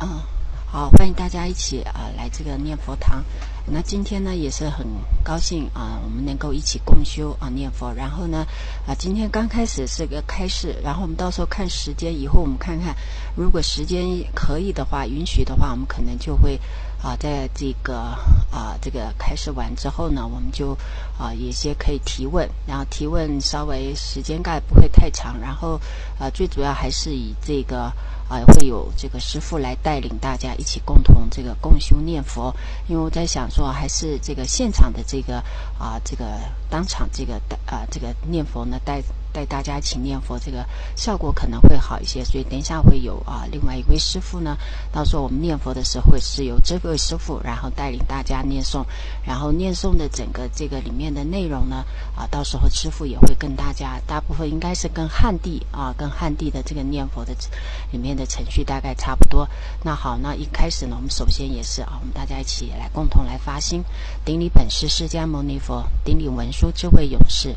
好，欢迎大家一起来这个念佛堂。那今天呢也是很高兴我们能够一起共修念佛。然后呢今天刚开始是个开示，然后我们到时候看时间，以后我们看看，如果时间可以的话，允许的话，我们可能就会在这个开示完之后呢，我们就有些可以提问，然后提问稍微时间概不会太长，然后最主要还是以这个会有这个师父来带领大家一起共同这个共修念佛。因为我在想说，还是这个现场的这个当场这个念佛呢，带大家一起念佛，这个效果可能会好一些。所以等一下会有另外一位师父呢，到时候我们念佛的时候会是由这位师父然后带领大家念诵，然后念诵的整个这个里面的内容呢到时候师父也会跟大家，大部分应该是跟汉地的这个念佛的里面的程序大概差不多。那好，那一开始呢，我们首先也是我们大家一起来共同来发心，顶礼本师释迦牟尼佛，顶礼文殊智慧勇士，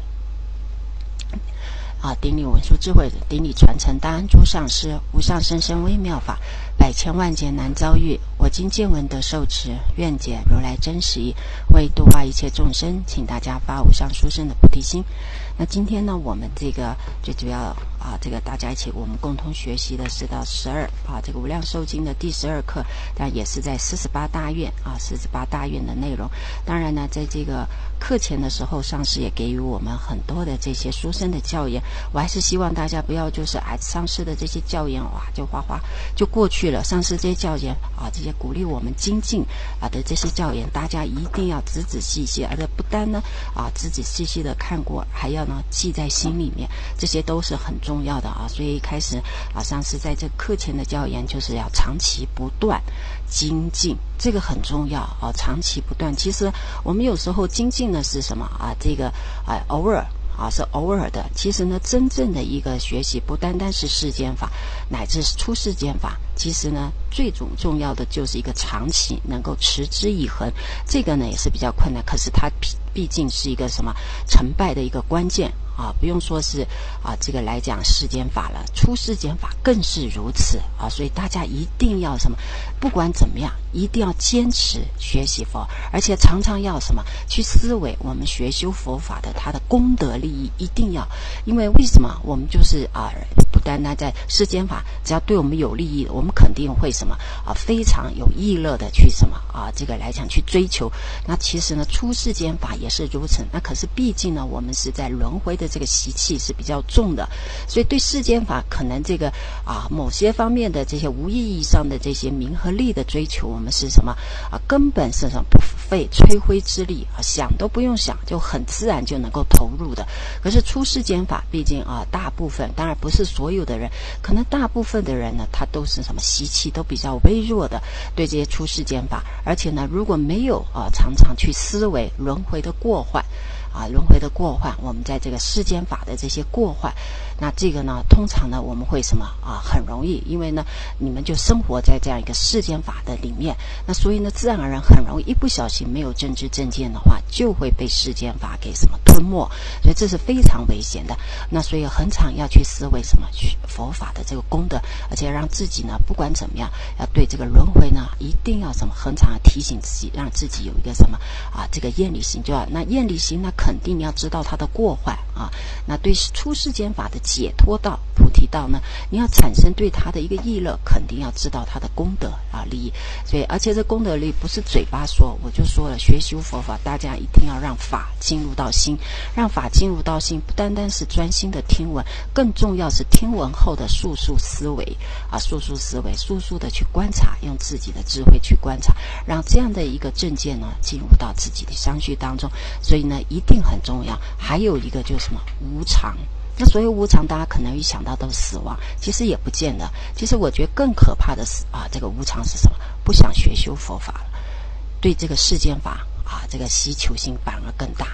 顶礼文殊智慧，顶礼传承大安诸上师，无上甚深微妙法，百千万劫难遭遇。我今见闻得受持，愿解如来真实义，为度化一切众生，请大家发无上殊胜的菩提心。那今天呢，我们这个最主要这个大家一起我们共同学习的是到12这个无量寿经的第12课，但也是在48大愿48大愿的内容。当然呢，在这个课前的时候，上师也给予我们很多的这些殊胜的教言。我还是希望大家不要就是上师的这些教言就就过去了。上师这些教言这些鼓励我们精进的这些教言，大家一定要仔仔细细，而且不单呢仔仔细细的看过，还要呢记在心里面，这些都是很重要的所以一开始上师在这课前的教言就是要长期不断精进，这个很重要长期不断。其实我们有时候精进的是什么这个偶尔是偶尔的。其实呢，真正的一个学习不单单是世间法，乃至是出世间法，其实呢最重要的就是一个长期能够持之以恒。这个呢也是比较困难，可是它毕竟是一个什么成败的一个关键不用说是这个来讲世间法了，出世间法更是如此所以大家一定要什么，不管怎么样一定要坚持学习佛，而且常常要什么去思维我们学修佛法的它的功德利益，一定要。因为为什么我们就是不单单在世间法，只要对我们有利益，我们肯定会什么非常有意乐的去什么这个来讲去追求。那其实呢出世间法也是如此，那可是毕竟呢我们是在轮回的这个习气是比较重的，所以对世间法可能这个某些方面的这些无意义上的这些名和利的追求，我们是什么根本是什么不费吹灰之力想都不用想，就很自然就能够投入的。可是出世间法毕竟大部分，当然不是所有的人，可能大部分的人呢他都是什么习气都比较微弱的对这些出世间法，而且呢如果没有常常去思维轮回的过患轮回的过患，我们在这个世间法的这些过患，那这个呢通常呢我们会什么很容易，因为呢你们就生活在这样一个世间法的里面，那所以呢自然而然很容易一不小心没有正知正见的话，就会被世间法给什么吞没，所以这是非常危险的。那所以很常要去思维什么佛法的这个功德，而且让自己呢不管怎么样要对这个轮回呢一定要什么很常提醒自己，让自己有一个什么这个厌离心，就那厌离心呢肯定你要知道它的过患那对出世间法的解脱道菩提道呢，你要产生对它的一个意乐，肯定要知道它的功德利益。所以而且这功德利益不是嘴巴说，我就说了，学修佛法大家一定要让法进入到心，让法进入到心，不单单是专心的听闻，更重要是听闻后的速速思维速速思维，速速的去观察，用自己的智慧去观察，让这样的一个正见呢进入到自己的相续当中。所以呢一定很重要。还有一个就是什么无常，那所谓无常大家可能一想到都是死亡，其实也不见得。其实我觉得更可怕的是这个无常是什么？不想学修佛法了，对这个世间法这个希求心反而更大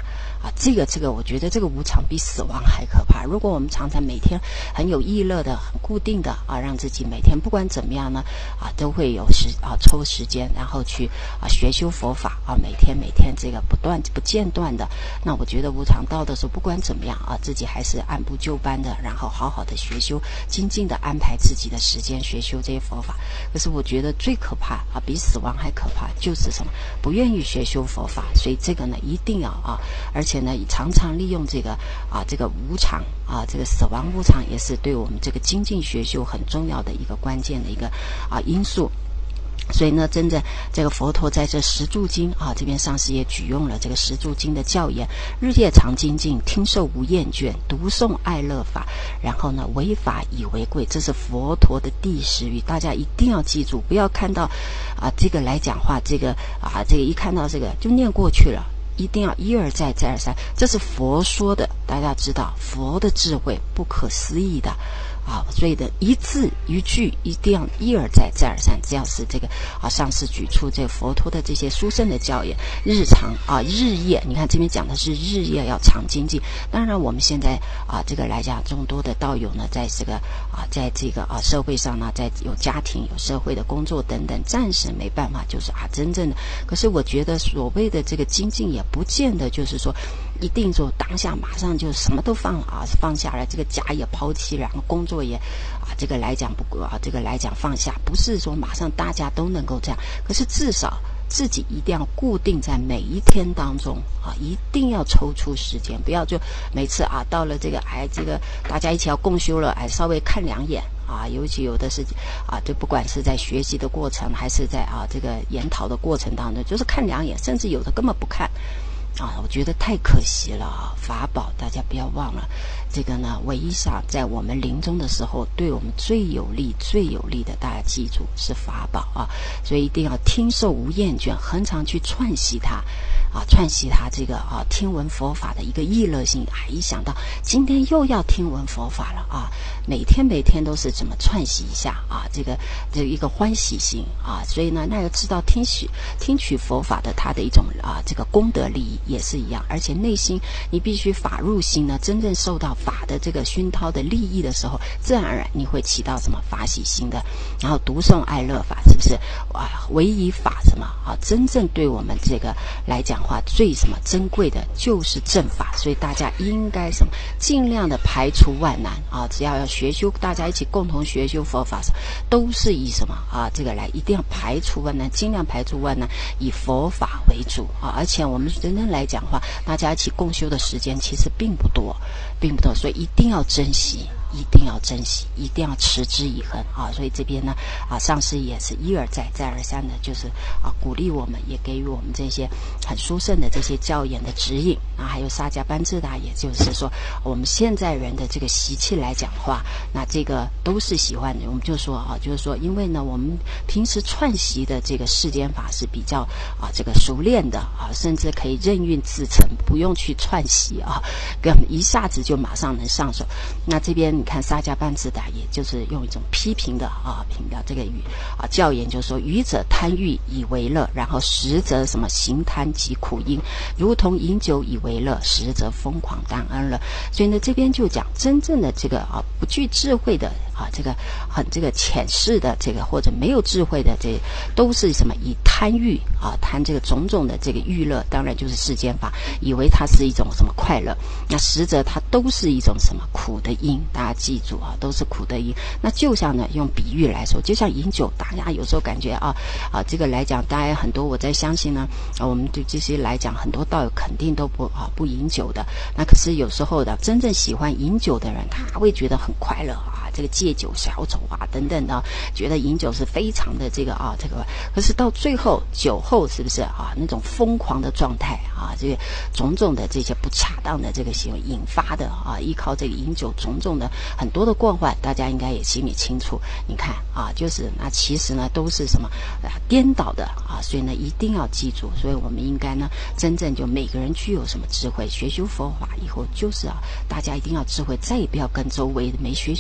这个我觉得这个无常比死亡还可怕。如果我们常常每天很有意乐的、很固定的让自己每天不管怎么样呢都会有抽时间，然后去学修佛法每天这个不间断的，那我觉得无常到的时候，不管怎么样自己还是按部就班的，然后好好的学修，精进的安排自己的时间学修这些佛法。可是我觉得最可怕比死亡还可怕，就是什么？不愿意学修佛法。所以这个呢，一定要而且呢，常常利用这个这个无常这个死亡无常，也是对我们这个精进学修很重要的一个关键的一个因素。所以呢，真的这个佛陀在这十住经这边上师也举用了这个十住经的教言：日夜常精进，听受无厌倦，读诵爱乐法，然后呢，为法以为贵。这是佛陀的第10语，大家一定要记住，不要看到这个来讲话，这个一看到这个就念过去了。一定要一而再再而三，这是佛说的，大家知道佛的智慧不可思议的所以的一字一句一定要一而再再而三。只要是这个上师举出这个佛陀的这些殊胜的教言，日常日夜，你看这边讲的是日夜要常精进。当然我们现在这个来讲，众多的道友呢，在这个在这个社会上呢，在有家庭有社会的工作等等，暂时没办法就是真正的。可是我觉得所谓的这个精进也不见得就是说一定就当下马上就什么都放下来，这个家也抛弃，然后工作也这个来讲这个来讲放下，不是说马上大家都能够这样。可是至少自己一定要固定在每一天当中一定要抽出时间，不要就每次到了这个这个大家一起要共修了稍微看2眼尤其有的是就不管是在学习的过程，还是在这个研讨的过程当中，就是看2眼，甚至有的根本不看我觉得太可惜了法宝大家不要忘了，这个呢唯一上在我们临终的时候对我们最有利的，大家记住是法宝所以一定要听受无厌倦，恒常去串习它这个听闻佛法的一个意乐性一想到今天又要听闻佛法了每天都是怎么串习一下这个一个欢喜心所以呢，那要知道听取佛法的它的一种这个功德利益也是一样。而且内心你必须法入心呢，真正受到法的这个熏陶的利益的时候，自然而然你会起到什么法喜心的。然后读诵爱乐法，是不是唯以法什么真正对我们这个来讲话最什么珍贵的就是正法。所以大家应该什么尽量的排除万难只要学修，大家一起共同学修佛法都是以什么这个来一定要排除万难，尽量排除万难，以佛法为主而且我们真正来讲话，大家一起共修的时间其实并不多，所以一定要珍惜，一定要持之以恒所以这边呢上师也是一而再再而三的就是鼓励我们，也给予我们这些很殊胜的这些教言的指引还有萨迦班智达，也就是说我们现在人的这个习气来讲话，那这个都是喜欢的。我们就说就是说因为呢我们平时串习的这个世间法是比较这个熟练的甚至可以任运自成，不用去串习一下子就马上能上手。那这边你看萨迦班智达也就是用一种批评的这个语教言，就是说愚者贪欲以为乐，然后实则什么行贪及苦因，如同饮酒以为乐，实则疯狂当恩了。所以呢这边就讲真正的这个不具智慧的这个很这个浅视的这个或者没有智慧的，这都是什么以贪欲贪这个种种的这个欲乐，当然就是世间法，以为它是一种什么快乐，那实则它都是一种什么苦的因。大家记住都是苦的因。那就像呢用比喻来说，就像饮酒，大家有时候感觉这个来讲，大家很多我在相信呢我们对这些来讲很多道友肯定都不饮酒的。那可是有时候的真正喜欢饮酒的人，他会觉得很快乐这个戒酒小丑等等的，觉得饮酒是非常的这个这个。可是到最后酒后是不是那种疯狂的状态这个种种的这些不恰当的这个行为引发的依靠这个饮酒种种的很多的过患，大家应该也心里清楚。你看就是那其实呢都是什么颠倒的所以呢一定要记住。所以我们应该呢真正就每个人具有什么智慧，学修佛法以后就是大家一定要智慧，再也不要跟周围没学修佛法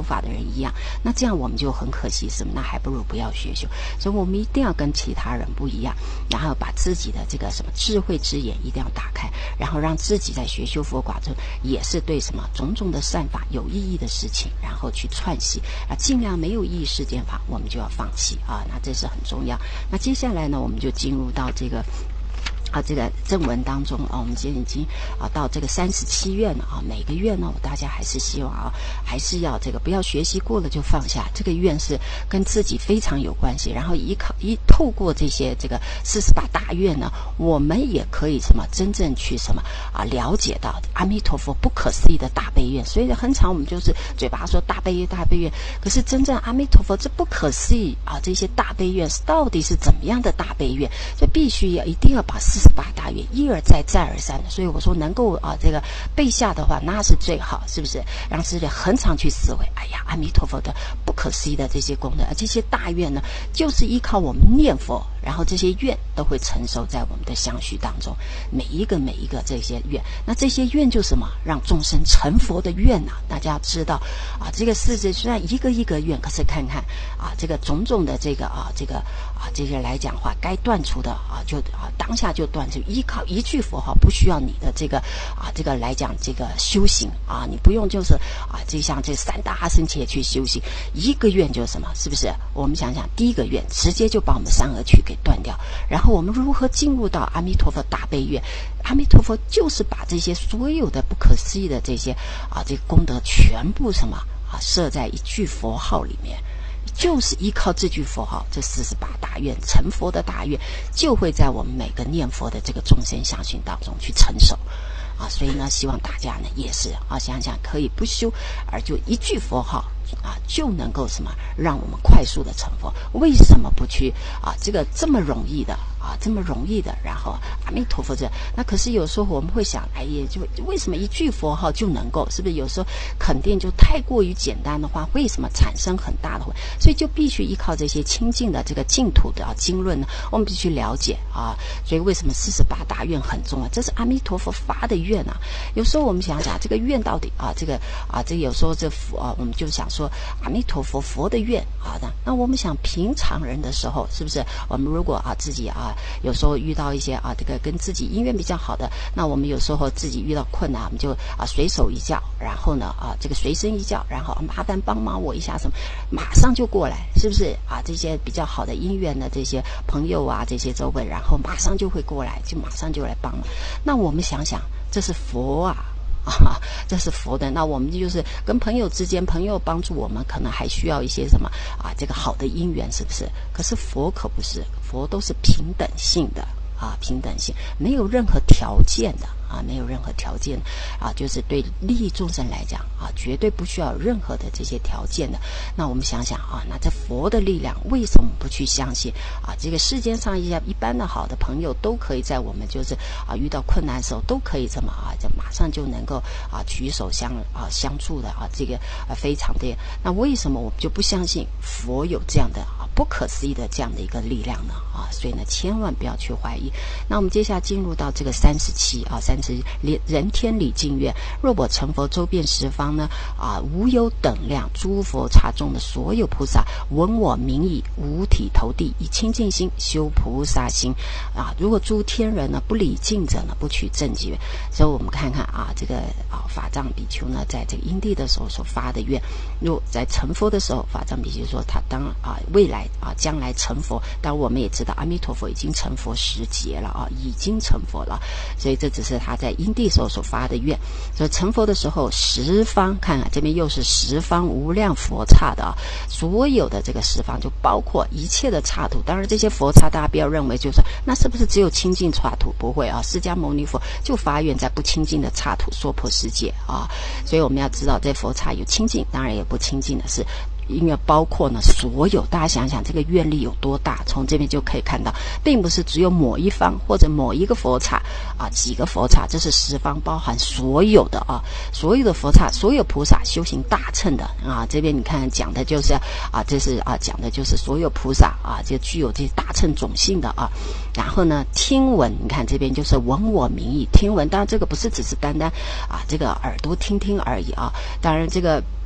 法的人一样，那这样我们就很可惜什么？那还不如不要学修。所以我们一定要跟其他人不一样，然后把自己的这个什么智慧之眼一定要打开，然后让自己在学修佛法中也是对什么种种的善法有意义的事情，然后去串习啊，尽量没有意义事件法我们就要放弃啊，那这是很重要。那接下来呢，我们就进入到这个正文当中啊，我们今天已经到这个37愿了啊。每个愿呢，大家还是希望啊，还是要这个不要学习过了就放下。这个愿是跟自己非常有关系，然后透过这些这个48大愿呢，我们也可以什么真正去什么了解到阿弥陀佛不可思议的大悲愿。所以很常我们就是嘴巴说大悲愿大悲愿，可是真正阿弥陀佛这不可思议啊，这些大悲愿到底是怎么样的大悲愿？所以必须一定要把48大愿一而再再而三的，所以我说能够这个背下的话那是最好，是不是？让自己很常去思维，哎呀，阿弥陀佛的不可思议的这些功德，这些大愿呢，就是依靠我们念佛，然后这些愿都会承受在我们的相续当中，每一个这些愿，那这些愿就什么？让众生成佛的愿啊！大家知道这个世界虽然一个一个愿，可是看看这个种种的这个这些来讲话，该断除的就当下就断除，依靠一句佛号，不需要你的这个这个来讲这个修行你不用就是就像这3大阿僧祇去修行，一个愿就是什么？是不是？我们想想，第一个愿直接就把我们三恶趣给断掉，然后我们如何进入到阿弥陀佛大悲愿？阿弥陀佛就是把这些所有的不可思议的这些这个功德全部什么设在一句佛号里面。就是依靠这句佛号，这48大愿成佛的大愿，就会在我们每个念佛的这个众生相续当中去成熟所以呢，希望大家呢也是想想可以不修，而就一句佛号就能够什么让我们快速的成佛。为什么不去这个这么容易的这么容易的，然后阿弥陀佛那可是有时候我们会想，哎呀，就为什么一句佛号就能够？是不是有时候肯定就太过于简单的话，为什么产生很大的所以就必须依靠这些清净的这个净土的经论呢，我们必须了解所以为什么48大愿很重要？这是阿弥陀佛发的愿有时候我们想想这个愿到底这个有时候我们就想说阿弥陀佛佛的愿那我们想平常人的时候，是不是我们如果自己有时候遇到一些这个跟自己因缘比较好的，那我们有时候自己遇到困难，我们就随手一叫，然后呢这个随身一叫，然后麻烦帮忙我一下什么，马上就过来，是不是这些比较好的因缘的这些朋友这些周围，然后马上就会过来，就马上就来帮忙。那我们想想，这是佛这是佛的。那我们就是跟朋友之间，朋友帮助我们，可能还需要一些什么这个好的因缘，是不是？可是佛可不是，佛都是平等性的平等性，没有任何条件的没有任何条件就是对利益众生来讲绝对不需要任何的这些条件的。那我们想想那这佛的力量为什么不去相信这个世间上一般的好的朋友都可以在我们就是遇到困难的时候都可以这么就马上就能够举手相助的这个非常的。那为什么我们就不相信佛有这样的不可思议的这样的一个力量呢所以呢千万不要去怀疑。那我们接下来进入到这个37人天理净愿，若我成佛周遍十方呢无有等量诸佛刹中的所有菩萨闻我名已，五体投地，以清净心修菩萨心如果诸天人呢不礼敬者呢，不取正觉。所以我们看看这个法藏比丘呢在这个因地的时候所发的愿，若在成佛的时候，法藏比丘说他当未来将来成佛，但我们也知道阿弥陀佛已经成佛10劫了已经成佛了，所以这只是他在因地时候所发的愿。所以成佛的时候，十方看这边又是十方无量佛刹的所有的这个十方就包括一切的刹土。当然这些佛刹大家不要认为就是那是不是只有清净刹土？不会释迦牟尼佛就发愿在不清净的刹土娑婆世界所以我们要知道这佛刹有清净，当然也不清净的是因为包括呢所有，大家想想这个愿力有多大，从这边就可以看到，并不是只有某一方或者某一个佛刹几个佛刹，这是十方包含所有的所有的佛刹，所有菩萨修行大乘的这边你看讲的就是这是讲的就是所有菩萨就具有这些大乘种性的然后呢听闻，你看这边就是闻我名已，听闻当然这个不是只是单单这个耳朵听听而已当然这个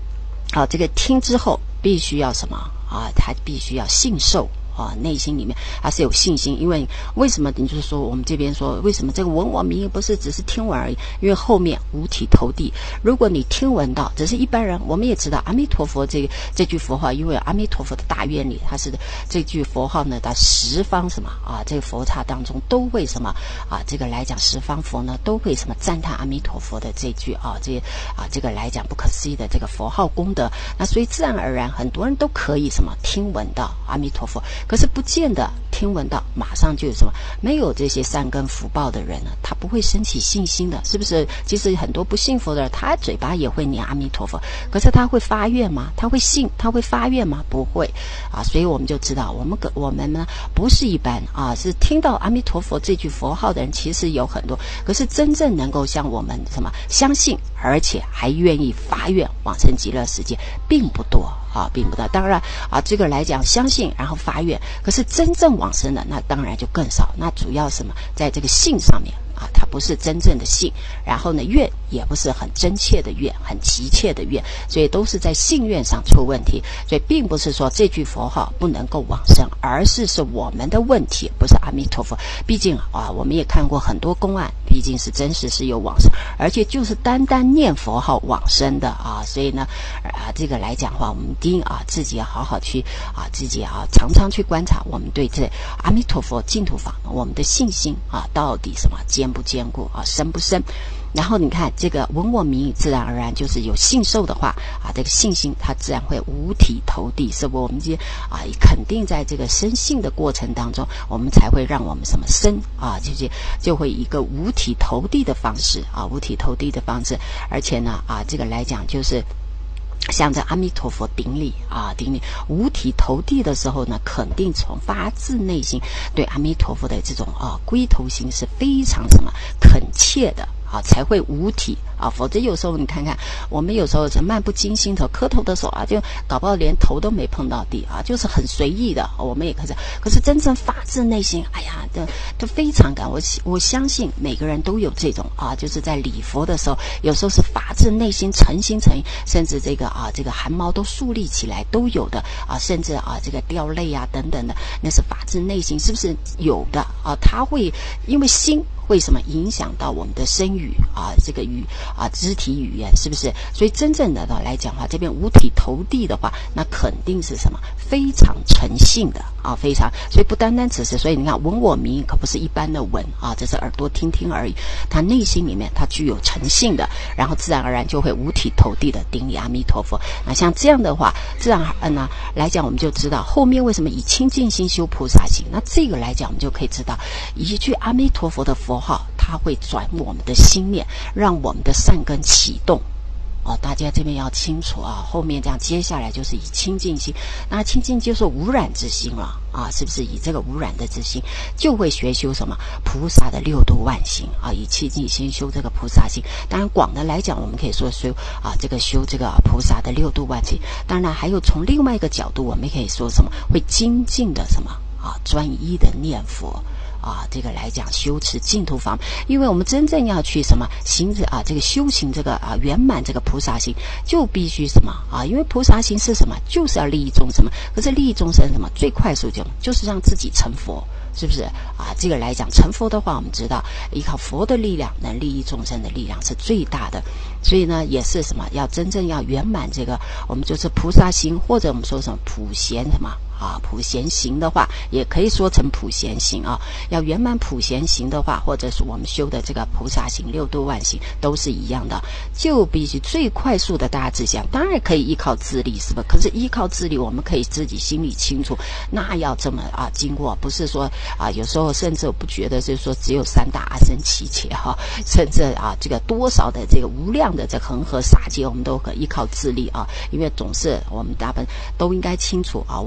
这个听之后必须要什么他必须要信受内心里面还是有信心。因为为什么你就是说我们这边说为什么这个闻我名义不是只是听闻而已，因为后面五体投地。如果你听闻到只是一般人，我们也知道阿弥陀佛这句佛号，因为阿弥陀佛的大愿力，它是这句佛号呢，它十方什么这个佛刹当中都会什么这个来讲十方佛呢都会什么赞叹阿弥陀佛的这句这个来讲不可思议的这个佛号功德。那所以自然而然很多人都可以什么听闻到阿弥陀佛，可是不见得听闻到马上就有什么，没有这些善根福报的人呢，他不会升起信心的，是不是？其实很多不信佛的人，他嘴巴也会念阿弥陀佛，可是他会发愿吗？他会信？他会发愿吗？不会所以我们就知道我们呢不是一般是听到阿弥陀佛这句佛号的人其实有很多，可是真正能够像我们什么相信而且还愿意发愿往生极乐世界并不多并不多。当然这个来讲相信然后发愿，可是真正往生的那当然就更少。那主要什么在这个信上面它不是真正的信，然后呢愿也不是很真切的愿，很急切的愿，所以都是在信愿上出问题。所以并不是说这句佛号不能够往生，而是我们的问题，不是阿弥陀佛。毕竟我们也看过很多公案，毕竟是真实是有往生，而且就是单单念佛号往生的所以呢这个来讲的话，我们一定自己要好好去自己常常去观察我们对这阿弥陀佛净土法我们的信心到底什么坚不坚固深不深。然后你看这个闻我名义，自然而然就是有信受的话这个信心它自然会五体投地，是不？我们肯定在这个生信的过程当中，我们才会让我们什么生就会一个五体投地的方式五体投地的方式。而且呢这个来讲就是像这阿弥陀佛顶礼五体投地的时候呢，肯定从发自内心对阿弥陀佛的这种归投心是非常什么恳切的才会五体否则有时候你看看我们有时候是漫不经心的磕头的时候就搞不好连头都没碰到地就是很随意的我们也可是真正发自内心都非常感我相信每个人都有这种就是在礼佛的时候，有时候是发自内心诚心诚意，甚至这个汗毛都竖立起来都有的甚至这个掉泪等等的，那是发自内心，是不是有的它会因为心会什么影响到我们的身语这个肢体语言，是不是？所以真正的来讲的话，这边五体投地的话，那肯定是什么非常诚信的非常。所以不单单只是，所以你看闻我名可不是一般的闻这是耳朵听听而已，他内心里面他具有诚信的，然后自然而然就会五体投地的顶礼阿弥陀佛。那像这样的话，自然呢来讲，我们就知道后面为什么以清净心修菩萨行。那这个来讲，我们就可以知道，一句阿弥陀佛的佛号，它会转我们的心念，让我们的善根启动大家这边要清楚后面这样接下来就是以清净心，那清净就是无染之心了是不是？以这个无染的之心，就会学修什么菩萨的六度万行以清净心修这个菩萨心。当然广的来讲，我们可以说修这个修这个菩萨的六度万行。当然还有从另外一个角度，我们可以说什么会精进的什么专一的念佛这个来讲修持净土法，因为我们真正要去什么行这个修行这个圆满这个菩萨行，就必须什么因为菩萨行是什么，就是要利益众生嘛。可是利益众生什么最快速就是让自己成佛，是不是这个来讲成佛的话，我们知道依靠佛的力量能利益众生的力量是最大的。所以呢也是什么要真正要圆满这个我们就是菩萨行，或者我们说什么普贤什么普贤行的话，也可以说成普贤行要圆满普贤行的话，或者是我们修的这个菩萨行六度万行都是一样的，就必须最快速的大志向。当然可以依靠自力，是不是？可是依靠自力我们可以自己心里清楚，那要这么经过，不是说有时候甚至我不觉得就是说只有三大阿僧祇劫甚至这个多少的这个无量的这恒河沙劫，我们都可以依靠自力因为总是我们大部分都应该清楚我们这个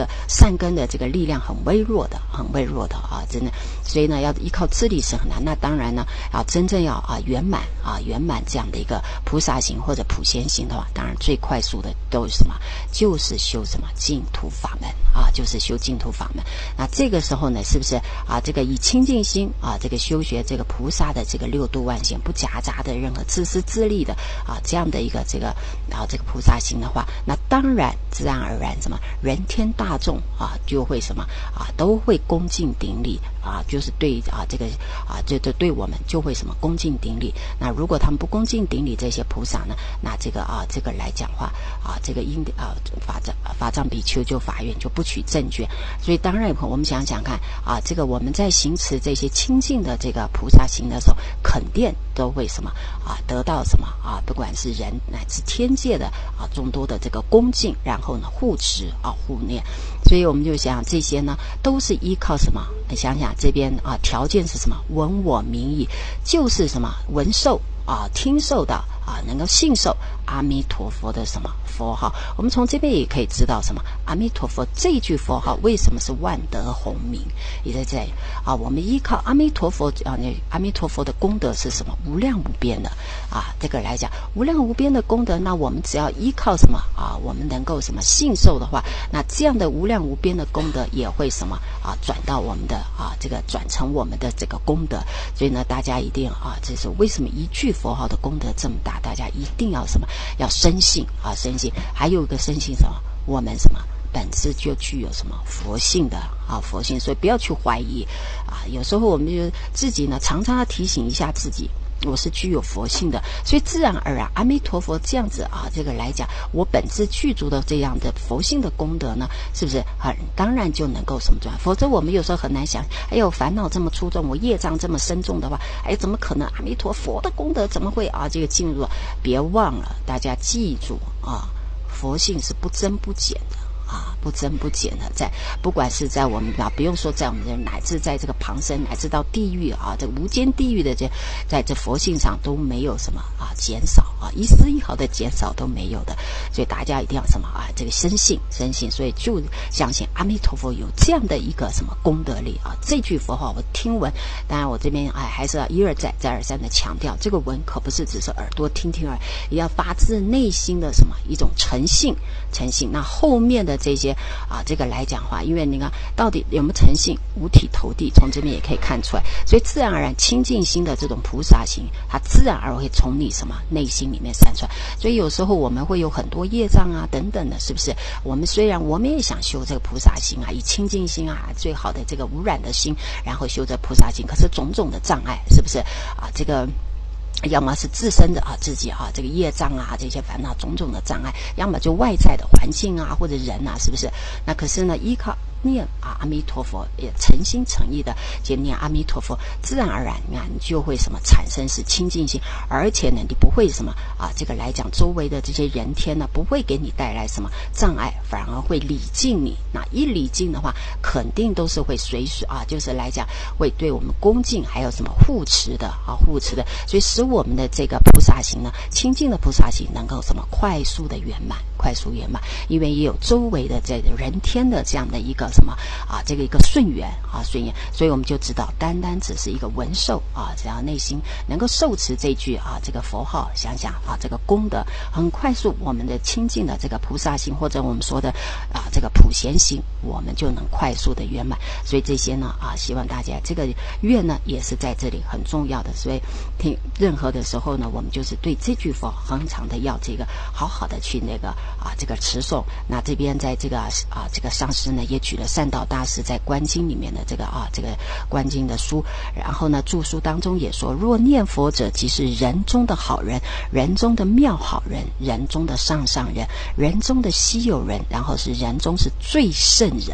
个善根的这个力量很微弱的啊，真的。所以呢，要依靠自力是很难。那当然呢，真正要圆满这样的一个菩萨行或者普贤行的话，当然最快速的都是什么？就是修什么净土法门啊，就是修净土法门。那这个时候呢，是不是这个以清净心这个修学这个菩萨的这个六度万行，不夹杂的任何自私自利的这样的一个这个菩萨行的话，那当然自然而然什么人天大众就会什么都会恭敬顶礼就是对这个对我们就会什么恭敬顶礼。那如果他们不恭敬顶礼这些菩萨呢，那这个这个来讲话这个法藏比丘就法院就不取正觉。所以当然我们想想看这个我们在行持这些清净的这个菩萨行的时候，肯定都会什么得到什么不管是人乃至天界的众多的这个恭敬，然后呢护持护念。所以我们就想这些呢都是依靠什么？你想想这边条件是什么？闻我名义，就是什么闻受听受到能够信受阿弥陀佛的什么佛号。我们从这边也可以知道什么阿弥陀佛这句佛号为什么是万德洪名，也在这里我们依靠阿弥陀佛阿弥陀佛的功德是什么？无量无边的这个来讲无量无边的功德，那我们只要依靠什么我们能够什么信受的话，那这样的无量无边的功德也会什么转到我们的这个转成我们的这个功德。所以呢，大家一定这是为什么一句佛号的功德这么大，大家一定要什么？要深信深信。还有一个深信什么？我们什么本质就具有什么佛性的佛性。所以不要去怀疑有时候我们就自己呢常常要提醒一下自己，我是具有佛性的。所以自然而然阿弥陀佛这样子这个来讲，我本质具足的这样的佛性的功德呢，是不是当然就能够什么转？否则我们有时候很难想，烦恼这么出众，我业障这么深重的话，怎么可能阿弥陀佛的功德怎么会这个进入？别忘了，大家记住佛性是不增不减的不增不减的，在不管是在我们不用说在我们乃至在这个旁生，乃至到地狱这无间地狱的在这佛性上都没有什么减少一丝一毫的减少都没有的。所以大家一定要什么这个深信，所以就相信阿弥陀佛有这样的一个什么功德力这句佛号我听闻，当然我这边还是要一而再再而三的强调，这个闻可不是只是耳朵听听而已，也要发自内心的什么一种诚信。那后面的这些这个来讲话，因为你看到底有没有诚信，五体投地，从这边也可以看出来。所以自然而然清净心的这种菩萨行，它自然而然会从你什么内心里面散出来。所以有时候我们会有很多业障等等的，是不是？我们虽然我们也想修这个菩萨行以清净心最好的这个无染的心，然后修这菩萨行，可是种种的障碍，是不是这个要么是自身的自己这个业障这些烦恼种种的障碍，要么就外在的环境或者人是不是？那可是呢，依靠念阿弥陀佛，也诚心诚意的就念阿弥陀佛，自然而然你就会什么产生是清净心，而且呢你不会什么这个来讲周围的这些人天呢不会给你带来什么障碍，反而会礼敬你。那一礼敬的话，肯定都是会随时就是来讲会对我们恭敬，还有什么护持的。所以使我们的这个菩萨行呢，清净的菩萨行能够什么快速的圆满，因为也有周围的这个人天的这样的一个什么这个一个顺缘，所以我们就知道单单只是一个闻受只要内心能够受持这句这个佛号，想想这个功德很快速，我们的清净的这个菩萨行，或者我们说的这个普贤行，我们就能快速的圆满。所以这些呢希望大家这个愿呢也是在这里很重要的。所以听任何的时候呢，我们就是对这句佛恒常的要这个好好的去那个这个持诵。那这边在这个这个上师呢也举了善导大师在观经里面的这个这个观经的书，然后呢注书当中也说，若念佛者即是人中的好人，人中的妙好人，人中的上上人，人中的稀有人，然后是人中是最圣人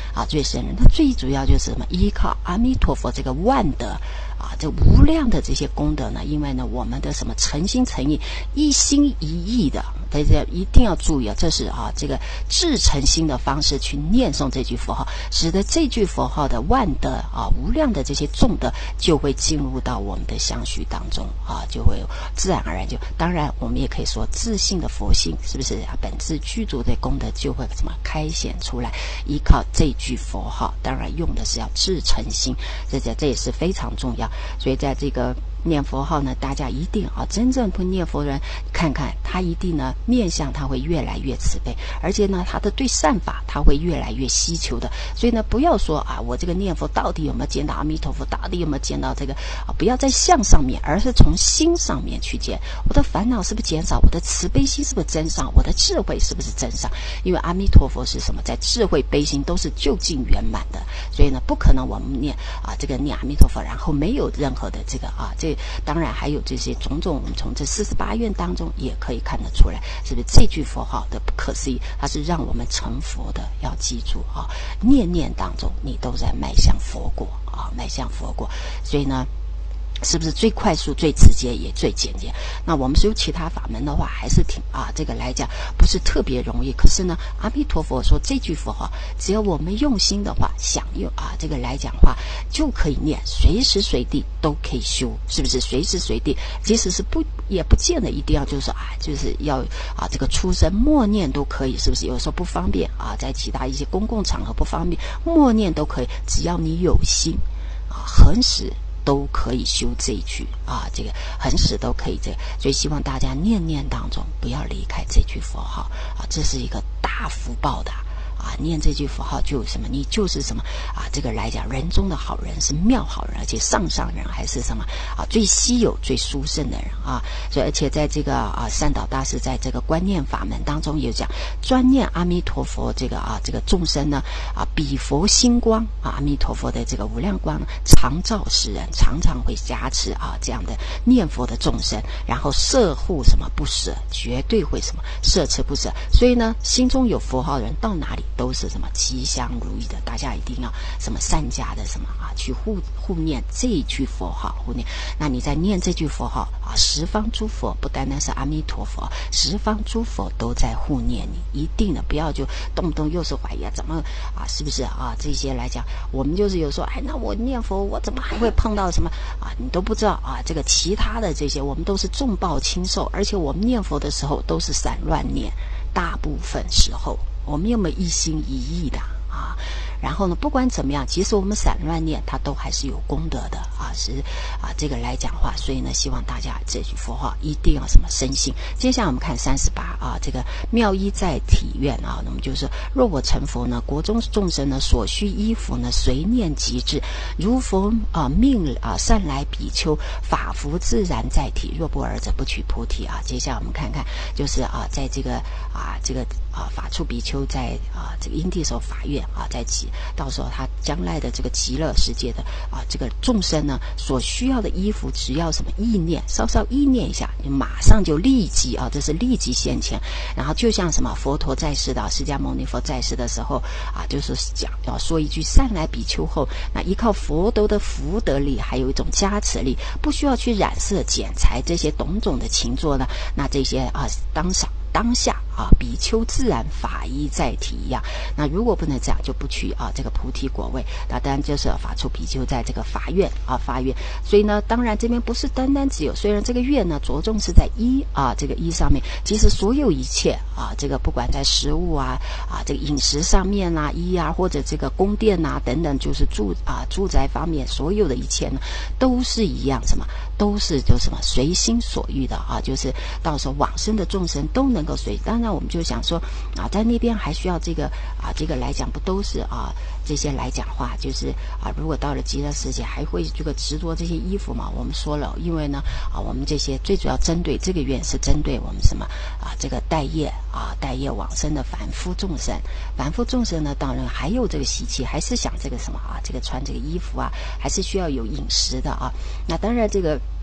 最深人。那最主要就是什么？依靠阿弥陀佛这个万德这无量的这些功德呢，因为呢我们的什么诚心诚意、一心一意的，大家一定要注意这是这个至诚心的方式去念诵这句佛号，使得这句佛号的万德无量的这些重德就会进入到我们的相续当中就会自然而然当然我们也可以说自信的佛性，是不是本自具足的功德就会什么开显出来？依靠这句佛号，当然用的是要至诚心，这也是非常重要。所以在这个念佛号呢，大家一定真正会念佛人，看看他一定呢面相他会越来越慈悲，而且呢他的对善法他会越来越希求的。所以呢不要说我这个念佛到底有没有见到阿弥陀佛，到底有没有见到这个不要在相上面，而是从心上面去见。我的烦恼是不是减少？我的慈悲心是不是增上？我的智慧是不是增上？因为阿弥陀佛是什么？在智慧悲心都是究竟圆满的，所以呢不可能我们念这个念阿弥陀佛然后没有任何的这个这当然还有这些种种，我们从这48愿当中也可以看得出来，是不是这句佛号的不可思议？它是让我们成佛的，要记住念念当中你都在迈向佛果迈向佛果。所以呢是不是最快速、最直接也最简洁？那我们是有其他法门的话，还是挺这个来讲不是特别容易。可是呢，阿弥陀佛说这句佛号，只要我们用心的话，想用这个来讲话，就可以念，随时随地都可以修，是不是？随时随地，即使是也不见得一定要就是就是要这个出声默念都可以，是不是？有时候不方便在其他一些公共场合不方便，默念都可以，只要你有心恒时都可以修这一句这个恒时都可以所以希望大家念念当中不要离开这句佛号这是一个大福报的念这句佛号就有什么？你就是什么这个来讲，人中的好人是妙好人，而且上人还是什么最稀有、最殊胜的人所以而且在这个善导大师在这个观念法门当中也讲，专念阿弥陀佛这个这个众生呢比佛星光阿弥陀佛的这个无量光常照世人，常常会加持这样的念佛的众生，然后摄护什么不舍，绝对会什么摄持不舍。所以呢，心中有佛号的人到哪里都是什么吉祥如意的。大家一定要什么善加的什么去护念这一句佛号，护念。那你在念这句佛号十方诸佛不单单是阿弥陀佛，十方诸佛都在护念你，一定的不要就动不动又是怀疑怎么是不是这些来讲，我们就是有时候那我念佛我怎么还会碰到什么你都不知道这个其他的这些我们都是重报轻受，而且我们念佛的时候都是散乱念，大部分时候我们有没有一心一意的然后呢不管怎么样，即使我们散乱念它都还是有功德的是这个来讲话。所以呢希望大家这句佛号一定要什么深信。接下来我们看38这个妙一在体愿那么就是若我成佛呢，国中众生呢所需衣服呢随念即至，如佛命善来比丘，法服自然在体，若不尔者不取菩提接下来我们看看就是在这个这个法处比丘在这个因地守法院在到时候他将来的这个极乐世界的这个众生呢所需要的衣服，只要什么意念，稍稍意念一下，你马上就立即这是立即现前。然后就像什么佛陀在世的释迦牟尼佛在世的时候就是讲要说一句善来比丘后，那依靠佛陀的福德力，还有一种加持力，不需要去染色剪裁这些种种的情作呢，那这些当下比丘自然法衣在体一样。那如果不能这样，就不取这个菩提果位。那当然就是法处比丘在这个法院法院。所以呢，当然这边不是单单只有，虽然这个院呢着重是在衣这个衣上面，其实所有一切这个不管在食物这个饮食上面衣或者这个宫殿等等，就是住宅方面所有的一切呢，都是一样什么，都是就什么随心所欲的就是到时候往生的众生都能够随。当然我们就想说在那边还需要这个这个来讲不都是这些来讲话，就是如果到了极乐世界还会这个执着这些衣服嘛？我们说了，因为呢我们这些最主要针对这个愿是针对我们什么这个待业往生的凡夫众生。凡夫众生呢，当然还有这个习气，还是想这个什么这个穿这个衣服还是需要有饮食的那当然这个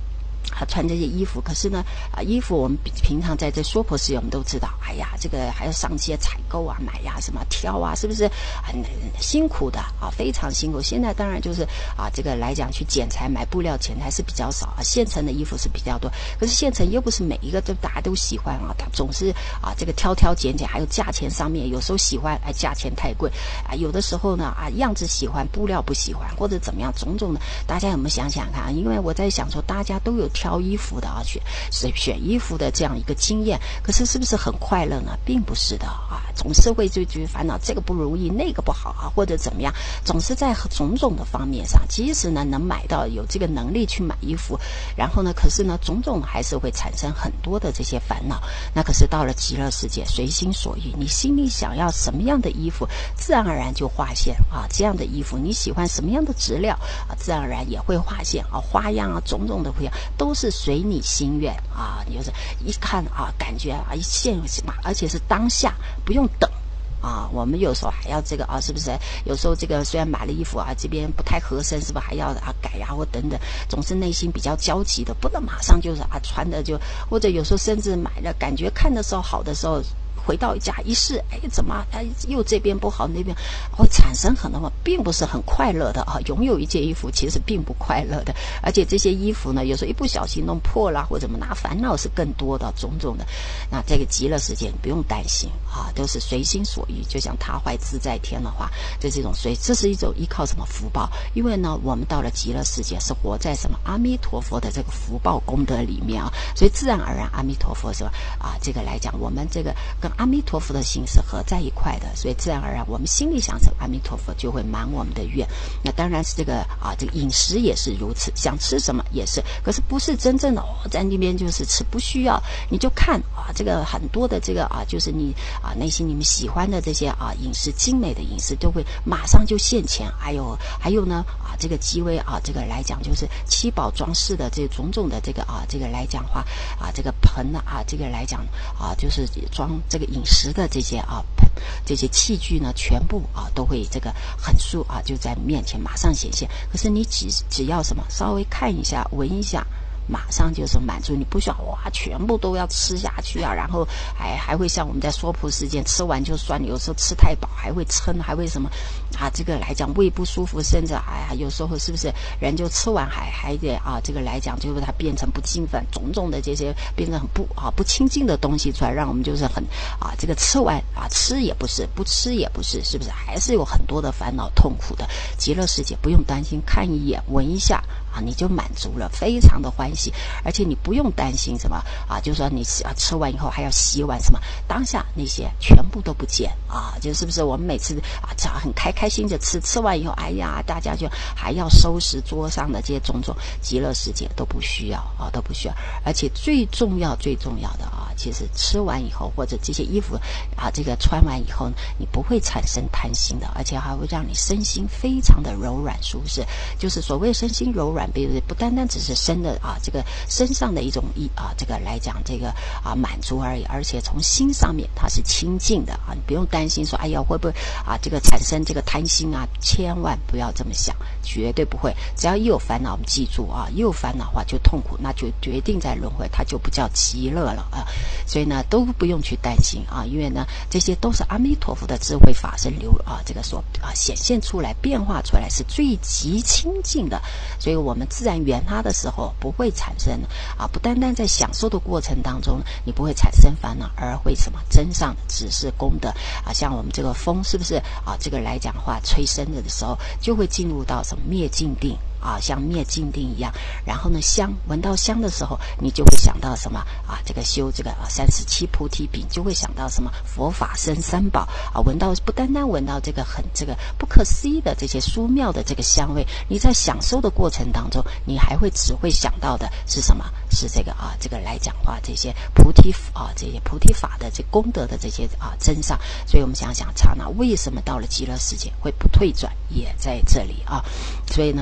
穿这些衣服，可是呢衣服我们平常在这娑婆世界我们都知道，哎呀这个还要上街采购啊买呀什么挑啊，是不是很辛苦的啊，非常辛苦。现在当然就是这个来讲去剪裁买布料钱还是比较少现成的衣服是比较多，可是现成又不是每一个都大家都喜欢它总是这个挑挑拣拣，还有价钱上面有时候喜欢价钱太贵有的时候呢样子喜欢布料不喜欢或者怎么样种种的，大家有没有想想看因为我在想说大家都有挑衣服的选衣服的这样一个经验，可是是不是很快乐呢？并不是的总是会就觉得烦恼这个不如意那个不好或者怎么样，总是在种种的方面上，即使呢能买到有这个能力去买衣服，然后呢可是呢种种还是会产生很多的这些烦恼。那可是到了极乐世界随心所欲，你心里想要什么样的衣服自然而然就划线这样的衣服，你喜欢什么样的质料自然而然也会划线花样种种的不一样，都是随你心愿你就是一看感觉一现而且是当下不用等我们有时候还要这个是不是有时候这个虽然买了衣服这边不太合身，是不是还要改或等等，总是内心比较焦急的，不能马上就是穿的就，或者有时候甚至买了感觉看的时候好的时候回到家一试怎么又这边不好那边，会产生很多并不是很快乐的拥有一件衣服其实并不快乐的，而且这些衣服呢有时候一不小心弄破了或者怎么烦恼是更多的种种的。那这个极乐世界你不用担心都是随心所欲，就像他怀自在天的话，这是一种依靠什么福报，因为呢我们到了极乐世界是活在什么阿弥陀佛的这个福报功德里面所以自然而然阿弥陀佛说这个来讲我们这个跟阿弥陀佛的心是合在一块的，所以自然而然我们心里想着阿弥陀佛就会满我们的愿。那当然是这个这个饮食也是如此，想吃什么也是，可是不是真正的在那边就是吃，不需要你就看这个很多的这个就是你内心你们喜欢的这些饮食精美的饮食都会马上就现前，还有呢这个极为这个来讲就是七宝装饰的这种种的这个这个来讲话这个盆这个来讲就是装这个饮食的这些这些器具呢全部都会这个很素就在面前马上显现，可是你只要什么稍微看一下闻一下马上就是满足，你不需要全部都要吃下去然后还会像我们在娑婆世界吃完就算了，有时候吃太饱还会撑，还会什么这个来讲胃不舒服，甚至有时候是不是人就吃完还得这个来讲就是它变成不净饭，种种的这些变成很不清净的东西出来，让我们就是很这个吃完吃也不是，不吃也不是，是不是还是有很多的烦恼痛苦的。极乐世界不用担心，看一眼闻一下你就满足了，非常的欢喜，而且你不用担心什么就是说你吃完以后还要洗碗什么，当下那些全部都不见就是不是我们每次很开心的吃完以后大家就还要收拾桌上的这些种种，极乐世界都不需要都不需要。而且最重要的其实吃完以后或者这些衣服这个穿完以后你不会产生贪心的，而且还会让你身心非常的柔软舒适，就是所谓身心柔软不单单只是身的这个身上的一种这个来讲这个满足而已，而且从心上面它是清净的你不用担心说会不会这个产生这个贪心千万不要这么想，绝对不会。只要一有烦恼我们记住一有烦恼的话就痛苦，那就决定在轮回，它就不叫极乐了所以呢都不用去担心因为呢这些都是阿弥陀佛的智慧法身这个所显现出来变化出来是最极清净的，所以我们自然缘他的时候不会产生不单单在享受的过程当中你不会产生烦恼，而会什么增上只是功德像我们这个风是不是这个来讲话吹生的时候就会进入到什么灭尽定像灭尽定一样，然后呢香闻到香的时候你就会想到什么这个修这个37菩提品，就会想到什么佛法僧三宝闻到不单单闻到这个这个不可思议的这些殊妙的这个香味，你在享受的过程当中你还会只会想到的是什么？是这个这个来讲话这些菩提这些菩提法的这功德的这些增上。所以我们想想刹那为什么到了极乐世界会不退转，也在这里所以呢不用担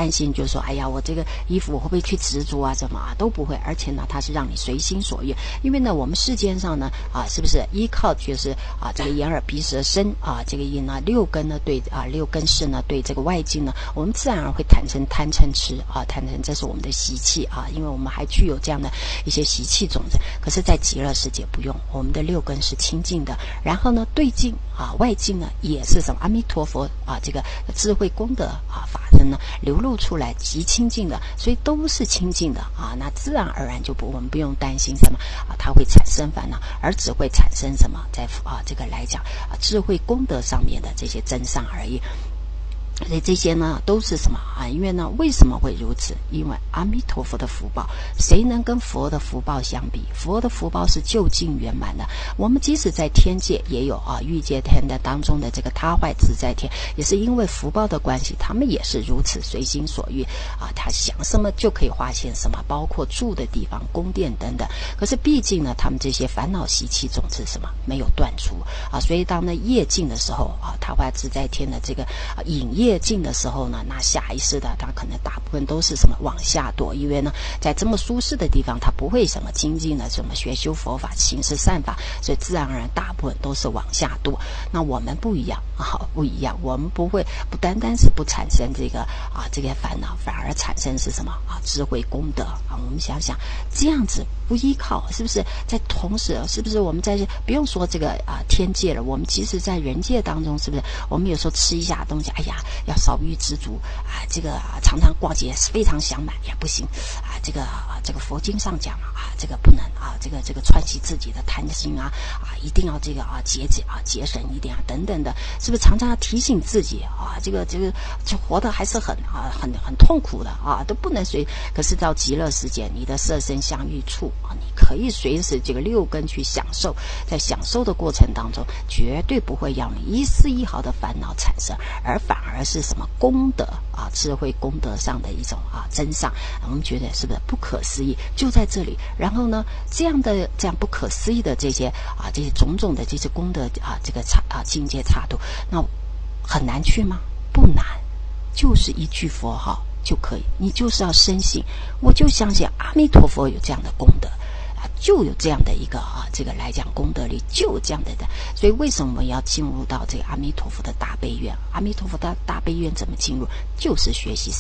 担心，就是说，哎呀，我这个衣服我会不会去执着啊？什么啊都不会，而且呢，它是让你随心所欲。因为呢，我们世间上呢，是不是依靠就是这个眼耳鼻舌身这个呢六根呢对六根识呢对这个外境呢，我们自然而然会产生贪嗔痴贪嗔，这是我们的习气因为我们还具有这样的一些习气种子。可是，在极乐世界不用，我们的六根是清净的，然后呢，对境外境呢也是什么阿弥陀佛这个智慧功德法身呢流露出来极清净的，所以都是清净的那自然而然我们不用担心什么它会产生烦恼，而只会产生什么在这个来讲智慧功德上面的这些增上而已。所以这些呢都是什么因为呢为什么会如此？因为阿弥陀佛的福报，谁能跟佛的福报相比？佛的福报是究竟圆满的。我们即使在天界也有欲界天的当中的这个他坏自在天，也是因为福报的关系，他们也是如此随心所欲他想什么就可以化现什么，包括住的地方、宫殿等等。可是毕竟呢，他们这些烦恼习气种子什么没有断除所以当呢业尽的时候他坏自在天的这个引业尽的时候呢，那下一世的他可能大部分都是什么往下堕，因为呢在这么舒适的地方他不会什么精进的什么学修佛法行持善法，所以自然而然大部分都是往下堕。那我们不一样不一样，我们不单单是不产生这个这个烦恼，反而产生是什么智慧功德我们想想这样子不依靠，是不是在同时是不是我们在不用说这个天界了，我们即使在人界当中，是不是我们有时候吃一下东西，哎呀要少欲知足这个常常逛街非常想买也不行这个佛经上讲这个不能这个串习自己的贪心一定要这个节省一点等等的，是不是常常要提醒自己这个活得还是很痛苦的都不能随。可是到极乐世界，你的色身香欲触你可以随时这个六根去享受，在享受的过程当中，绝对不会让你一丝一毫的烦恼产生，而反而是什么功德智慧功德上的一种增上。我们觉得是不是不可思议？就在这里，然后呢，这样不可思议的这些种种的这些功德这个境界差度，那很难去吗？不难，就是一句佛号就可以。你就是要深信，我就相信阿弥陀佛有这样的功德就有这样的一个这个来讲功德力就有这样的。所以为什么我们要进入到这个阿弥陀佛的大悲愿？阿弥陀佛的大悲愿怎么进入？就是学习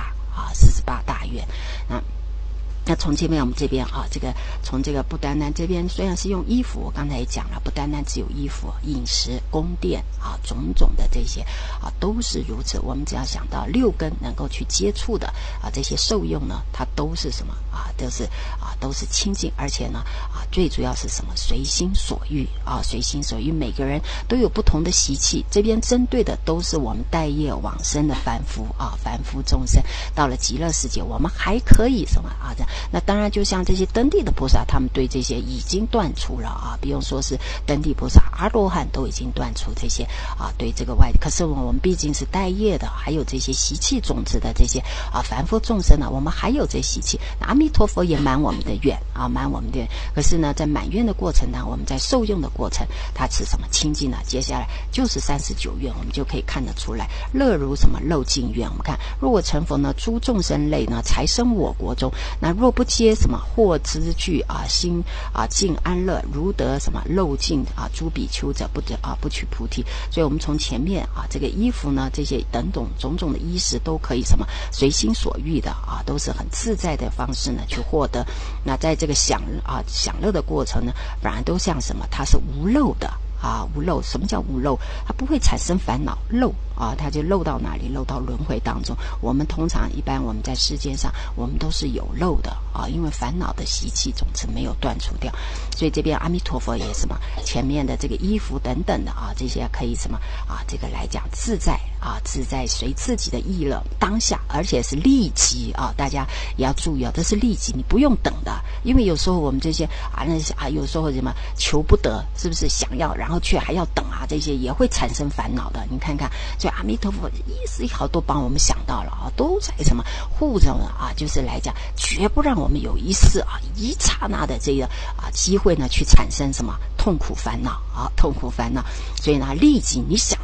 48大愿那从这边我们这边这个从这个不单单这边虽然是用衣服，我刚才也讲了，不单单只有衣服、饮食、宫殿种种的这些都是如此。我们只要想到六根能够去接触的这些受用呢，它都是什么都是清净，而且呢最主要是什么？随心所欲随心所欲。每个人都有不同的习气，这边针对的都是我们待业往生的凡夫众生。到了极乐世界，我们还可以什么那当然就像这些登地的菩萨，他们对这些已经断除了不用说是登地菩萨，阿罗汉都已经断除这些对这个外。可是我们毕竟是待业的，还有这些习气种子的这些凡夫众生呢，我们还有这习气。阿弥陀佛也满我们的愿满我们的愿。可是呢，在满愿的过程呢，我们在受用的过程，它是什么清净呢？接下来就是39愿，我们就可以看得出来，乐如什么漏尽愿。我们看，若我成佛呢，诸众生类呢，才生我国中。那若不接什么获知具心尽安乐，如得什么漏尽诸比丘者，不取菩提。所以我们从前面这个衣服呢，这些等等种种的衣食都可以什么随心所欲的都是很自在的方式呢去获得。那在这个享乐的过程呢，反而都像什么？它是无漏的无漏。什么叫无漏？它不会产生烦恼漏它就漏到哪里？漏到轮回当中。我们通常一般我们在世界上，我们都是有漏的因为烦恼的习气总是没有断除掉。所以这边阿弥陀佛也什么前面的这个衣服等等的这些可以什么这个来讲自在自在随自己的意乐当下，而且是立即大家也要注意这是立即，你不用等的。因为有时候我们这些有时候什么求不得，是不是想要然后却还要等这些也会产生烦恼的。你看看，所以阿弥陀佛一丝一毫都帮我们想到了都在什么护着呢就是来讲绝不让我们有一丝一刹那的这个机会呢去产生什么痛苦烦恼痛苦烦恼。所以呢立即你想到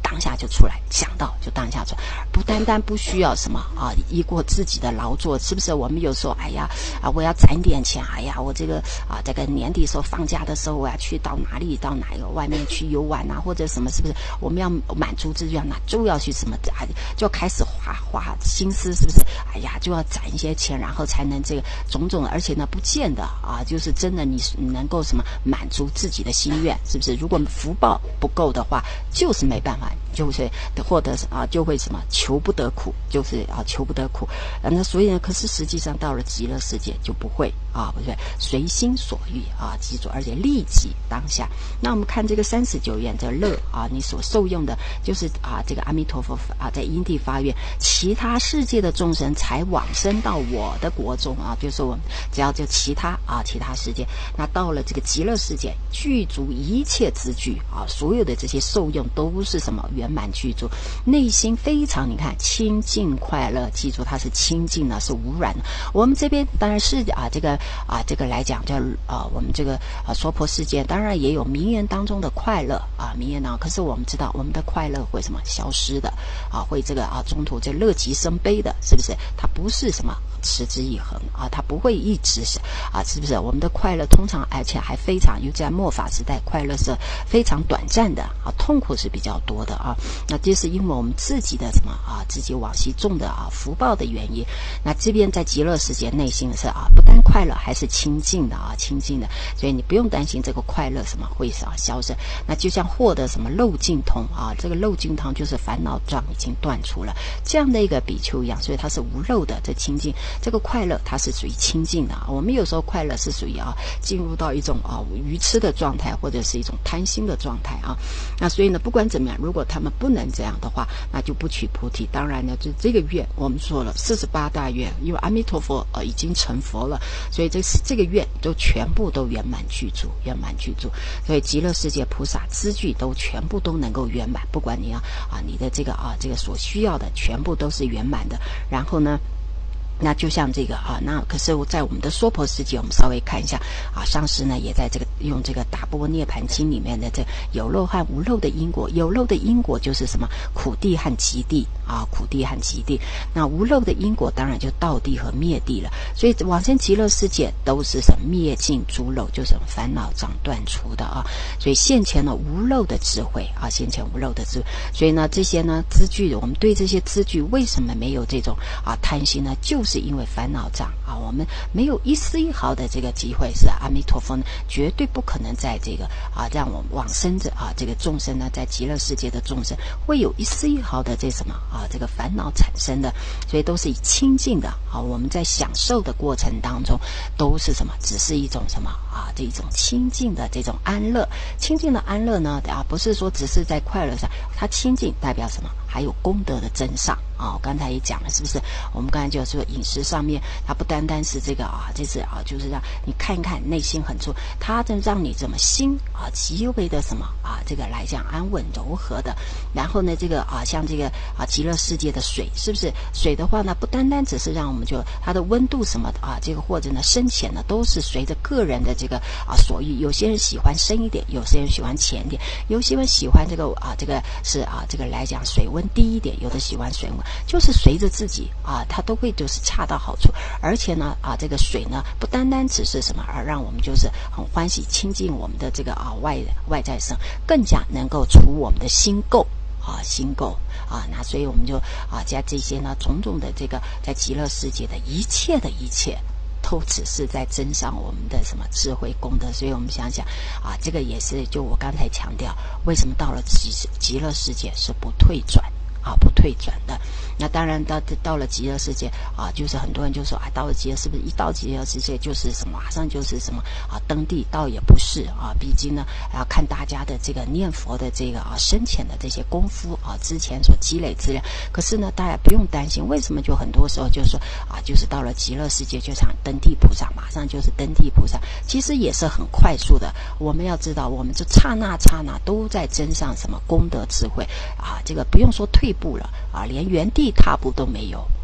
当下就出来，想到就当下出来，不单单不需要什么啊依过自己的劳作，是不是？我们有时候我要攒点钱，我这个这个年底时候放假的时候我要去到哪个外面去游玩或者什么，是不是？我们要满足自愿，那就要去什么就要开始花心思，是不是？就要攒一些钱，然后才能这个种种，而且呢不见得就是真的你能够什么满足自己的心愿，是不是？如果福报不够的话，就是没办法，就是获得就会什么求不得苦，就是求不得苦。那所以呢，可是实际上到了极乐世界就不会不对，随心所欲记住，而且立即当下。那我们看这个39愿这乐你所受用的就是这个阿弥陀佛在因地发愿，其他世界的众生才往生到我的国中就是我们只要就其他世界，那到了这个极乐世界，具足一切资具所有的这些受用都是什么圆满具足，内心非常你看清净快乐，记住它是清净是无染的。我们这边当然是这个来讲叫我们这个娑婆世界当然也有名言当中的快乐名言可是我们知道我们的快乐会什么消失的会这个中途这乐极生悲的，是不是？它不是什么持之以恒它不会一直是不是？我们的快乐通常而且还非常，尤其在末法时代，快乐是非常短暂的痛苦是比较多的那这是因为我们自己的什么自己往昔种的福报的原因。那这边在极乐世界内心是不但快乐，还是清净的清净的，所以你不用担心这个快乐什么会消失。那就像获得什么漏尽通这个漏尽通就是烦恼障已经断除了这样的一个比丘一样，所以它是无漏的，这清净，这个快乐它是属于清净的我们有时候快乐是属于进入到一种愚痴的状态，或者是一种贪心的状态那所以呢，不管怎么样，如果他们不能这样的话，那就不取菩提。当然呢，就这个愿我们说了48大愿，因为阿弥陀佛已经成佛了，所以这个愿都全部都圆满具足，圆满具足。所以极乐世界菩萨资具都全部都能够圆满，不管你你的这个这个所需要的全部都是圆满的。然后呢，那就像这个那可是在我们的娑婆世界，我们稍微看一下上师呢也在这个用这个大般若涅盘经里面的这有漏和无漏的因果。有漏的因果就是什么苦地和极地苦地和极地。那无漏的因果当然就道地和灭地了。所以往生极乐世界都是什么灭尽诸漏，就是烦恼障断除的所以现前呢无漏的智慧现前无漏的智慧。所以呢这些呢资具，我们对这些资具为什么没有这种贪心呢？就是因为烦恼障我们没有一丝一毫的这个机会，是阿弥陀佛呢绝对不可能在这个让我们往生者这个众生呢，在极乐世界的众生会有一丝一毫的这什么这个烦恼产生的。所以都是以清净的我们在享受的过程当中都是什么，只是一种什么这一种清净的这种安乐。清净的安乐呢不是说只是在快乐上，它清净代表什么？还有功德的增上我刚才也讲了，是不是？我们刚才就说饮食上面，它不单单是这个这是就是让你看一看内心很粗，它能让你怎么心极为的什么这个来讲安稳柔和的。然后呢这个像这个极乐世界的水，是不是？水的话呢不单单只是让我们就它的温度什么这个或者呢深浅呢都是随着个人的这个所欲。有些人喜欢深一点，有些人喜欢浅一点，有些人喜欢这个这个是这个来讲水温低一点，有的喜欢水温，就是随着自己它都会就是恰到好处。而且呢这个水呢不单单只是什么而让我们就是很欢喜亲近我们的这个外在生，更加能够除我们的心垢心垢那所以我们就加这些呢种种的这个在极乐世界的一切都只是在增上我们的什么智慧功德。所以我们想想这个也是就我刚才强调，为什么到了极乐世界是不退转不退转的。那当然到了极乐世界就是很多人就说到了极乐，是不是一到极乐世界就是什么马上就是什么登地？倒也不是毕竟呢要看大家的这个念佛的这个深浅的这些功夫之前所积累资料。可是呢大家不用担心，为什么就很多时候就是说就是到了极乐世界就想登地菩萨，马上就是登地菩萨，其实也是很快速的。我们要知道，我们就刹那都在增上什么功德智慧这个不用说退步了连原地踏步都没有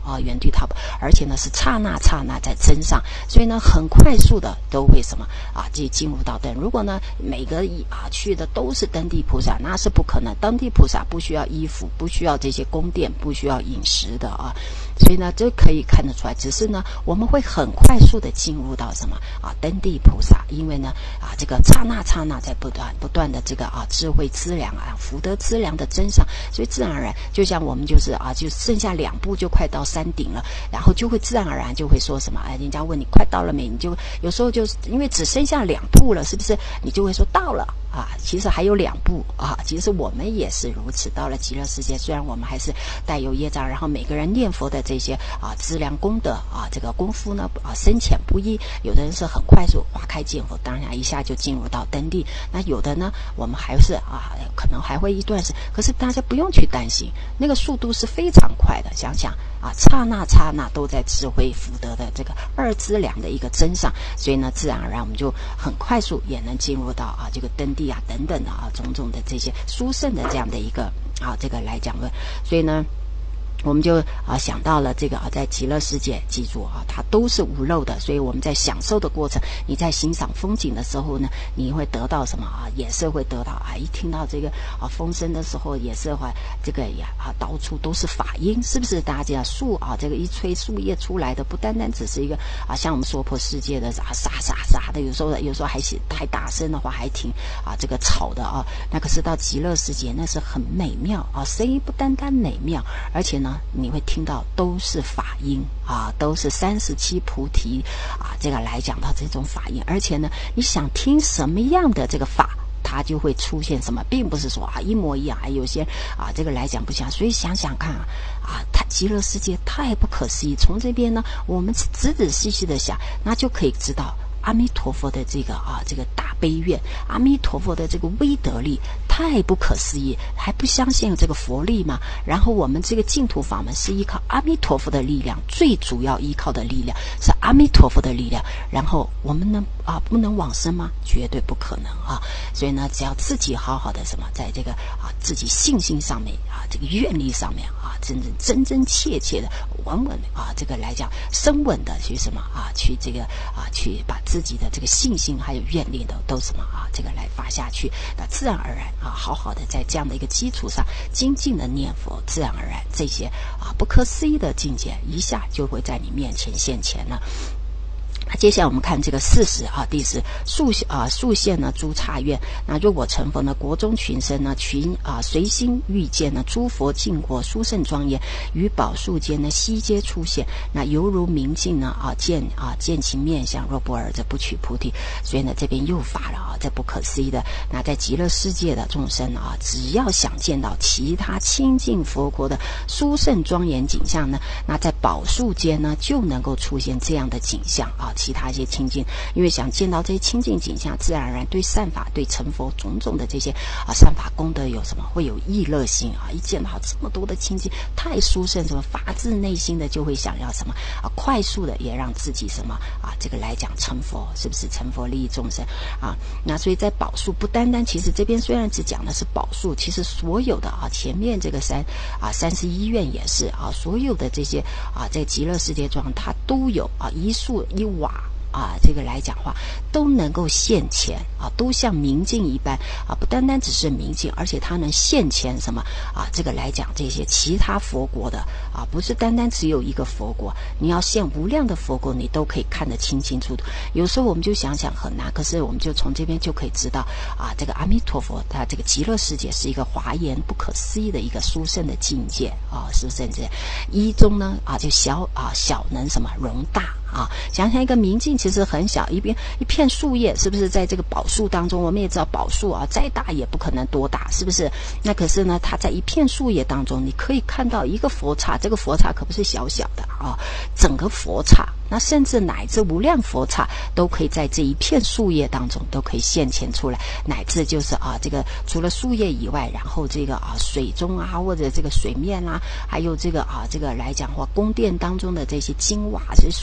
原地踏步，而且呢是刹那在增上，所以呢很快速的都会什么就进入到登。如果呢每个去的都是登地菩萨，那是不可能。登地菩萨不需要衣服，不需要这些宫殿，不需要饮食的所以呢这可以看得出来，只是呢我们会很快速的进入到什么登地菩萨，因为呢这个刹那在不断的这个智慧资粮福德资粮的增上，所以自然而然就像我们就是就剩下2步就快到山顶了，然后就会自然而然就会说什么人家问你快到了没，你就有时候就是因为只剩下2步了，是不是你就会说到了其实还有2步其实我们也是如此。到了极乐世界，虽然我们还是带有业障，然后每个人念佛的这些资粮功德这个功夫呢深浅不一，有的人是很快速花开见佛，当然一下就进入到登地，那有的呢我们还是可能还会一段时间，可是大家不用去担心，那个速度是非常快的，想想刹那都在智慧福德的这个2资粮的一个增上，所以呢自然而然我们就很快速也能进入到这个登地等等的种种的这些殊胜的这样的一个这个来讲的，所以呢我们就想到了这个在极乐世界，记住它都是无漏的，所以我们在享受的过程，你在欣赏风景的时候呢，你会得到什么也是会得到一听到这个风声的时候，也是会这个到处都是法音，是不是？大家知道树这个一吹树叶出来的，不单单只是一个像我们娑婆世界的沙的，有时候还太大声的话还挺这个吵的那可是到极乐世界那是很美妙声音不单单美妙，而且呢你会听到都是法音都是37菩提这个来讲到这种法音，而且呢你想听什么样的这个法，它就会出现什么，并不是说一模一样，有些这个来讲不像。所以想想看它极乐世界太不可思议，从这边呢我们仔细的想，那就可以知道阿弥陀佛的这个这个大悲愿，阿弥陀佛的这个威德力太不可思议，还不相信这个佛力吗？然后我们这个净土法门是依靠阿弥陀佛的力量，最主要依靠的力量是阿弥陀佛的力量，然后我们能不能往生吗？绝对不可能所以呢只要自己好好的什么，在这个自己信心上面这个愿力上面真切的稳这个来讲深稳的去什么去这个去把自己的这个信心还有愿力都什么这个来发下去，那自然而然好好的在这样的一个基础上精进的念佛，自然而然这些不可思议的境界一下就会在你面前现前了。接下来我们看这个40第10速现呢诸刹愿，那若我成佛呢，国中群生呢随心欲见呢诸佛净国殊胜庄严，于宝树间呢悉皆出现，那犹如明镜呢见其面相，若不尔则不取菩提。所以呢这边又发了这不可思议的，那在极乐世界的众生只要想见到其他清净佛国的殊胜庄严景象呢，那在宝树间呢就能够出现这样的景象其他一些清净，因为想见到这些清净景象，自然而然对善法对成佛种种的这些善法功德有什么会有意乐心一见到这么多的清净太殊胜，什么发自内心的就会想要什么快速的也让自己什么这个来讲成佛，是不是成佛利益众生那所以在宝树不单单，其实这边虽然只讲的是宝树，其实所有的前面这个31愿也是所有的这些在极乐世界中它都有一树一瓦这个来讲话都能够现前都像明镜一般不单单只是明镜，而且它能现前什么这个来讲这些其他佛国的不是单单只有一个佛国，你要现无量的佛国，你都可以看得清清楚楚。有时候我们就想想很难，可是我们就从这边就可以知道这个阿弥陀佛他这个极乐世界是一个华严不可思议的一个殊胜的境界殊胜境界一中呢就小能什么容大想想一个明镜其实很小，一片树叶，是不是在这个宝树当中，我们也知道宝树再大也不可能多大，是不是？那可是呢它在一片树叶当中，你可以看到一个佛刹，这个佛刹可不是小小的整个佛刹，那甚至乃至无量佛刹都可以在这一片树叶当中都可以现前出来，乃至就是这个除了树叶以外，然后这个水中或者这个水面还有这个这个来讲话宫殿当中的这些金瓦，所有的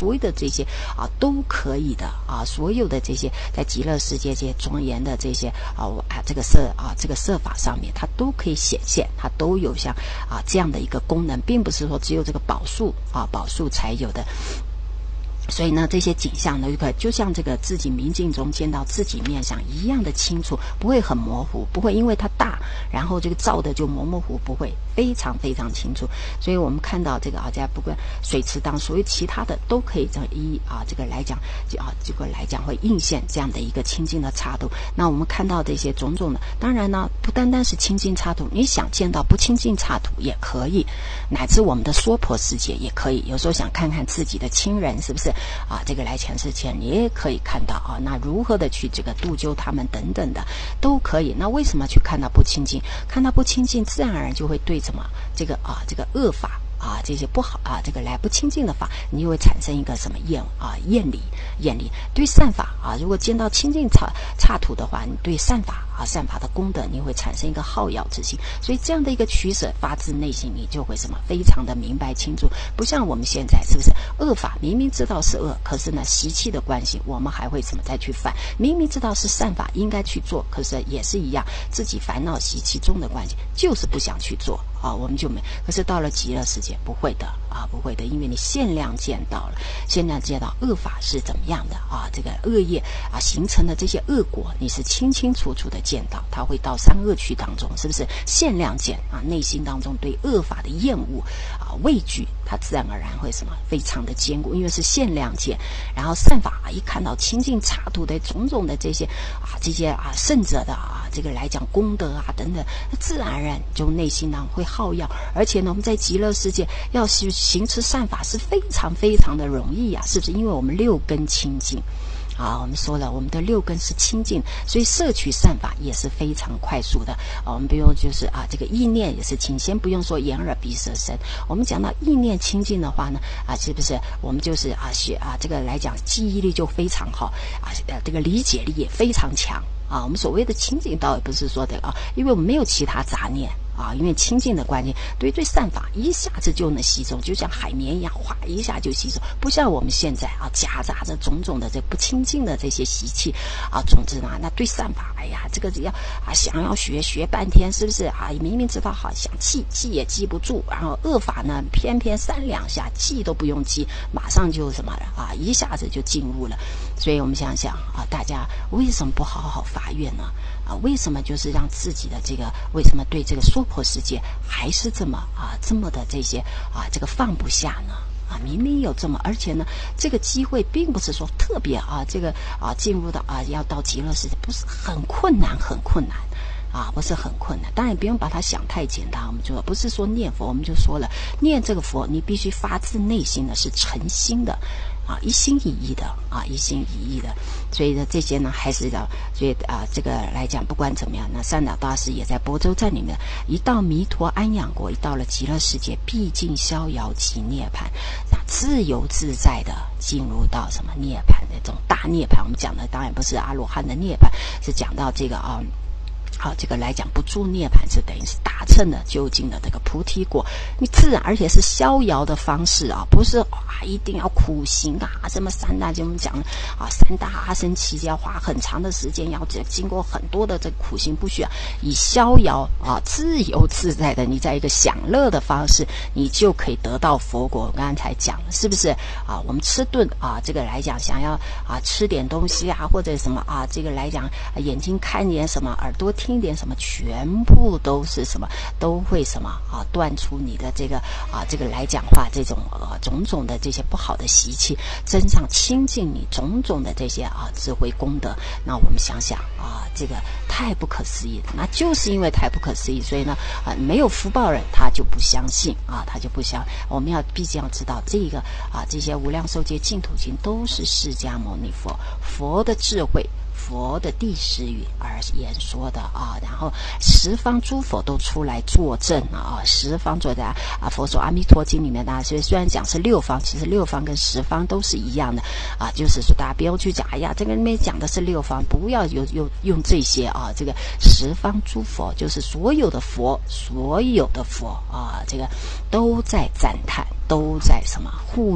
这些都可以的所有的这些在极乐世界这些庄严的这些这个色法上面，它都可以显现，它都有像这样的一个功能，并不是说只有这个宝树才有的。所以呢，这些景象呢，就像这个自己明镜中见到自己面相一样的清楚，不会很模糊，不会因为它大，然后这个照的就模模糊，不会，非常非常清楚。所以我们看到这个在不管水池当所有其他的都可以这个来讲这个来讲会映现这样的一个清净的刹土。那我们看到这些种种的，当然呢，不单单是清净刹土，你想见到不清净刹土也可以，乃至我们的娑婆世界也可以。有时候想看看自己的亲人是不是这个来前世前你也可以看到那如何的去这个度救他们等等的都可以。那为什么去看到不清净？看到不清净，自然而然就会对什么这个恶法这些不好这个来不清净的法，你就会产生一个什么厌离。对善法如果见到清净刹土的话，你对善法善法的功德，你会产生一个好要之心。所以这样的一个取舍发自内心，你就会什么非常的明白清楚。不像我们现在是不是恶法明明知道是恶，可是呢习气的关系，我们还会怎么再去犯？明明知道是善法应该去做，可是也是一样，自己烦恼习气中的关系，就是不想去做我们就没。可是到了极乐世界不会的不会的，因为你限量见到了，限量见到恶法是怎么样的这个恶业形成的这些恶果，你是清清楚楚的见到，它会到三恶趣当中，是不是限量见内心当中对恶法的厌恶畏惧，它自然而然会什么非常的坚固，因为是限量见。然后善法一看到清净刹土的种种的这些圣者的这个来讲功德等等，自然而然就内心呢会好要。而且呢，我们在极乐世界要去行持善法是非常非常的容易是不是？因为我们六根清净我们说了，我们的六根是清净，所以摄取善法也是非常快速的我们不用就是这个意念也是清，先不用说眼耳鼻舌身，我们讲到意念清净的话呢是不是我们就是学这个来讲记忆力就非常好这个理解力也非常强我们所谓的清净倒也不是说的因为我们没有其他杂念因为清净的关系，对善法一下子就能吸收，就像海绵一样，哗一下就吸收，不像我们现在夹杂着种种的这不清净的这些习气总之呢，那对善法，哎呀，这个要想要学半天，是不是明明知道好想记也记不住，然后恶法呢，偏偏3两下记都不用记，马上就什么了一下子就进入了。所以我们想想大家为什么不好好发愿呢？为什么就是让自己的这个为什么对这个娑婆世界还是这么的这些这个放不下呢？明明有这么，而且呢，这个机会并不是说特别这个进入到要到极乐世界不是很困难不是很困难。当然不用把它想太简单，我们就不是说念佛，我们就说了，念这个佛你必须发自内心的，是诚心的一心一意的一心一意的。所以呢，这些呢还是要，所以这个来讲，不管怎么样，那三岛大师也在般舟站里面，一到弥陀安养国，一到了极乐世界，毕竟逍遥即涅槃，自由自在的进入到什么涅槃那种大涅槃。我们讲的当然不是阿罗汉的涅槃，是讲到这个这个来讲不住涅槃，是等于是达成了究竟的这个菩提果。你自然而且是逍遥的方式不是一定要苦行什么三大就我们讲三大阿僧祇要花很长的时间，要经过很多的这个苦行，不需要，以逍遥自由自在的，你在一个享乐的方式，你就可以得到佛果。我刚才讲了，是不是我们吃顿这个来讲想要吃点东西或者什么这个来讲眼睛看点什么，耳朵听点什么，全部都是什么，都会什么断除你的这个这个来讲话这种种种的这些不好的习气，真上清净你种种的这些智慧功德。那我们想想这个太不可思议了。那就是因为太不可思议，所以呢没有福报人他就不相信他就不相。我们毕竟要知道这个这些无量寿劫净土经都是释迦牟尼佛的智慧，佛的第10语而言说的然后十方诸佛都出来作证十方作证佛说阿弥陀经里面所以虽然讲是6方，其实6方跟10方都是一样的就是说大家不要去讲这个里面讲的是6方，不要用这些这个十方诸佛就是所有的佛这个都在赞叹，都在什么护念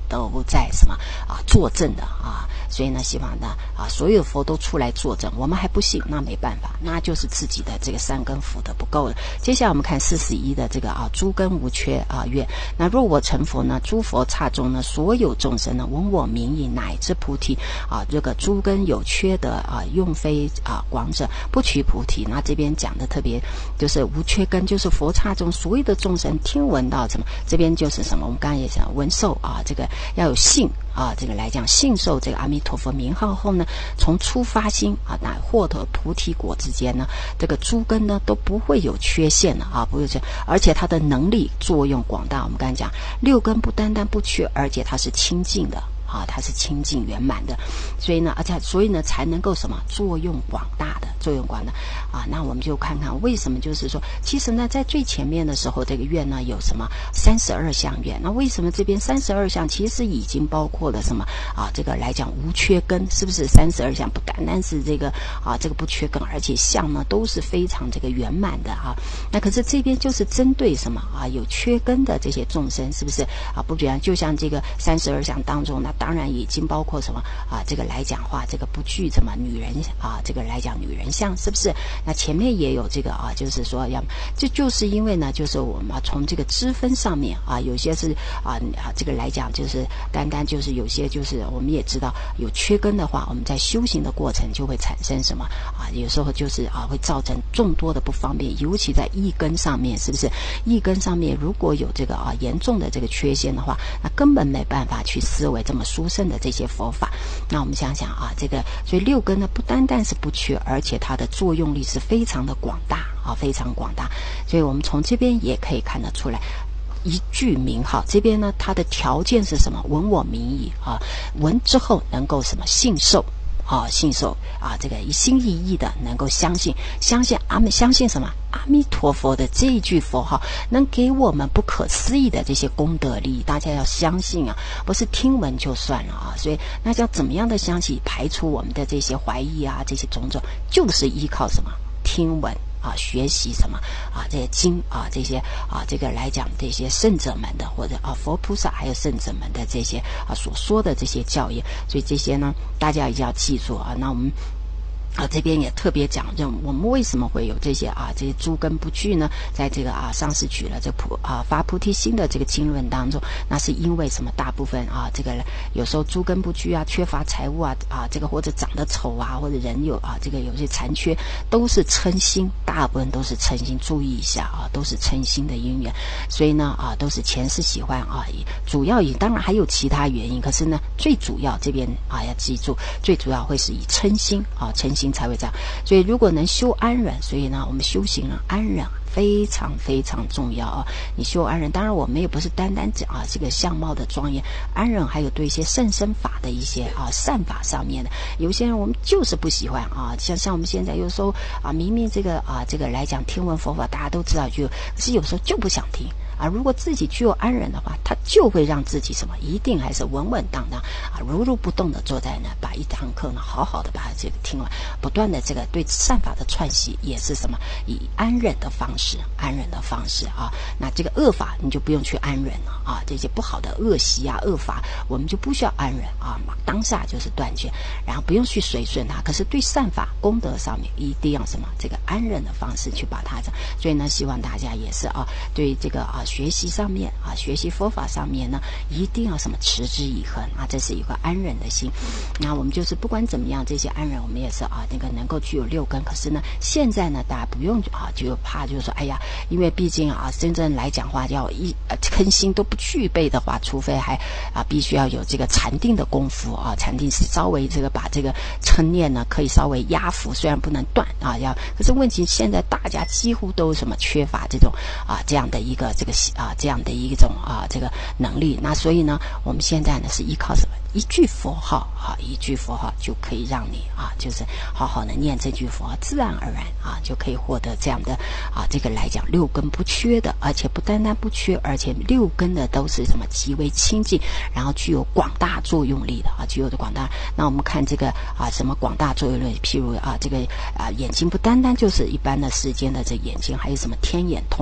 都在什么作证的所以呢希望呢所有佛都出来作证，我们还不信，那没办法，那就是自己的这个善根福德不够了。接下来我们看41的这个诸根无缺愿，那若我成佛呢，诸佛刹中呢，所有众生呢，闻我名义，乃至菩提这个诸根有缺的用非广者，不取菩提。那这边讲的特别就是无缺根，就是佛刹中所有的众生听闻到什么，这边就是什么，我们刚才也讲闻受这个要有信这个来讲信受这个阿弥陀佛名号后呢，从初发心乃获得菩提果之间呢，这个诸根呢都不会有缺陷的不会这，而且它的能力作用广大。我们刚才讲六根不单单不缺，而且它是清净的它是清净圆满的，所以呢才能够什么作用广大的那我们就看看为什么，就是说其实呢在最前面的时候这个愿呢有什么32项愿，那为什么这边32项其实已经包括了什么这个来讲无缺根，是不是32项不单单是这个这个不缺根，而且项呢都是非常这个圆满的那可是这边就是针对什么有缺根的这些众生，是不是不然就像这个32项当中呢，当然已经包括什么这个来讲话这个不具什么女人这个来讲女人相，是不是？那前面也有这个就是说就是因为呢，就是我们从这个支分上面有些是这个来讲就是单单就是有些就是我们也知道有缺根的话，我们在修行的过程就会产生什么有时候就是会造成众多的不方便，尤其在意根上面，是不是？意根上面如果有这个严重的这个缺陷的话，那根本没办法去思维这么殊胜的这些佛法。那我们想想这个所以六根呢不单单是不缺，而且它的作用力是非常的广大非常广大。所以我们从这边也可以看得出来，一句名号这边呢它的条件是什么？闻我名义闻之后能够什么信受信受这个一心一意的能够相信相信什么？阿弥陀佛的这一句佛号能给我们不可思议的这些功德利益，大家要相信不是听闻就算了所以那要怎么样的相信，排除我们的这些怀疑这些种种，就是依靠什么？听闻学习什么这些经这些这个来讲这些圣者们的，或者佛菩萨还有圣者们的这些所说的这些教义，所以这些呢大家一定要记住那我们这边也特别讲我们为什么会有这些这些诸根不具呢？在这个上师举了这发菩提心的这个经论当中，那是因为什么？大部分这个有时候诸根不具缺乏财物这个或者长得丑或者人有这个有些残缺，都是嗔心，大部分都是嗔心，注意一下都是嗔心的因缘。所以呢都是前世喜欢主要当然还有其他原因，可是呢最主要这边要记住，最主要会是以嗔心嗔心才会这样。所以如果能修安忍，所以呢我们修行安忍非常非常重要你修安忍，当然我们也不是单单讲这个相貌的庄严，安忍还有对一些甚深法的一些善法上面的，有些人我们就是不喜欢像我们现在有时候明明这个这个来讲听闻佛法大家都知道，可是有时候就不想听如果自己具有安忍的话，他就会让自己什么一定还是稳稳当当如如不动的坐在那，把一堂课呢好好的把这个听完，不断的这个对善法的串习也是什么以安忍的方式那这个恶法你就不用去安忍了这些不好的恶习恶法我们就不需要安忍当下就是断绝，然后不用去随顺它。可是对善法功德上面一定要什么这个安忍的方式去把它所以呢希望大家也是对这个学习上面学习佛法上面呢一定要什么持之以恒这是一个安忍的心。那我们就是不管怎么样这些安忍我们也是那个能够具有六根。可是呢现在呢大家不用就怕就是说哎呀，因为毕竟真正来讲话要嗔心都不具备的话，除非还必须要有这个禅定的功夫禅定是稍微这个把这个嗔念呢可以稍微压服，虽然不能断可是问题现在大家几乎都什么缺乏这种这样的一个这个这样的一种这个能力。那所以呢我们现在呢是依靠什么？一句佛号一句佛号就可以让你就是好好的念这句佛号，自然而然就可以获得这样的这个来讲六根不缺的，而且不单单不缺，而且六根的都是什么极为清净，然后具有广大作用力的具有的广大。那我们看这个什么广大作用力，譬如这个眼睛不单单就是一般的世间的这眼睛，还有什么天眼通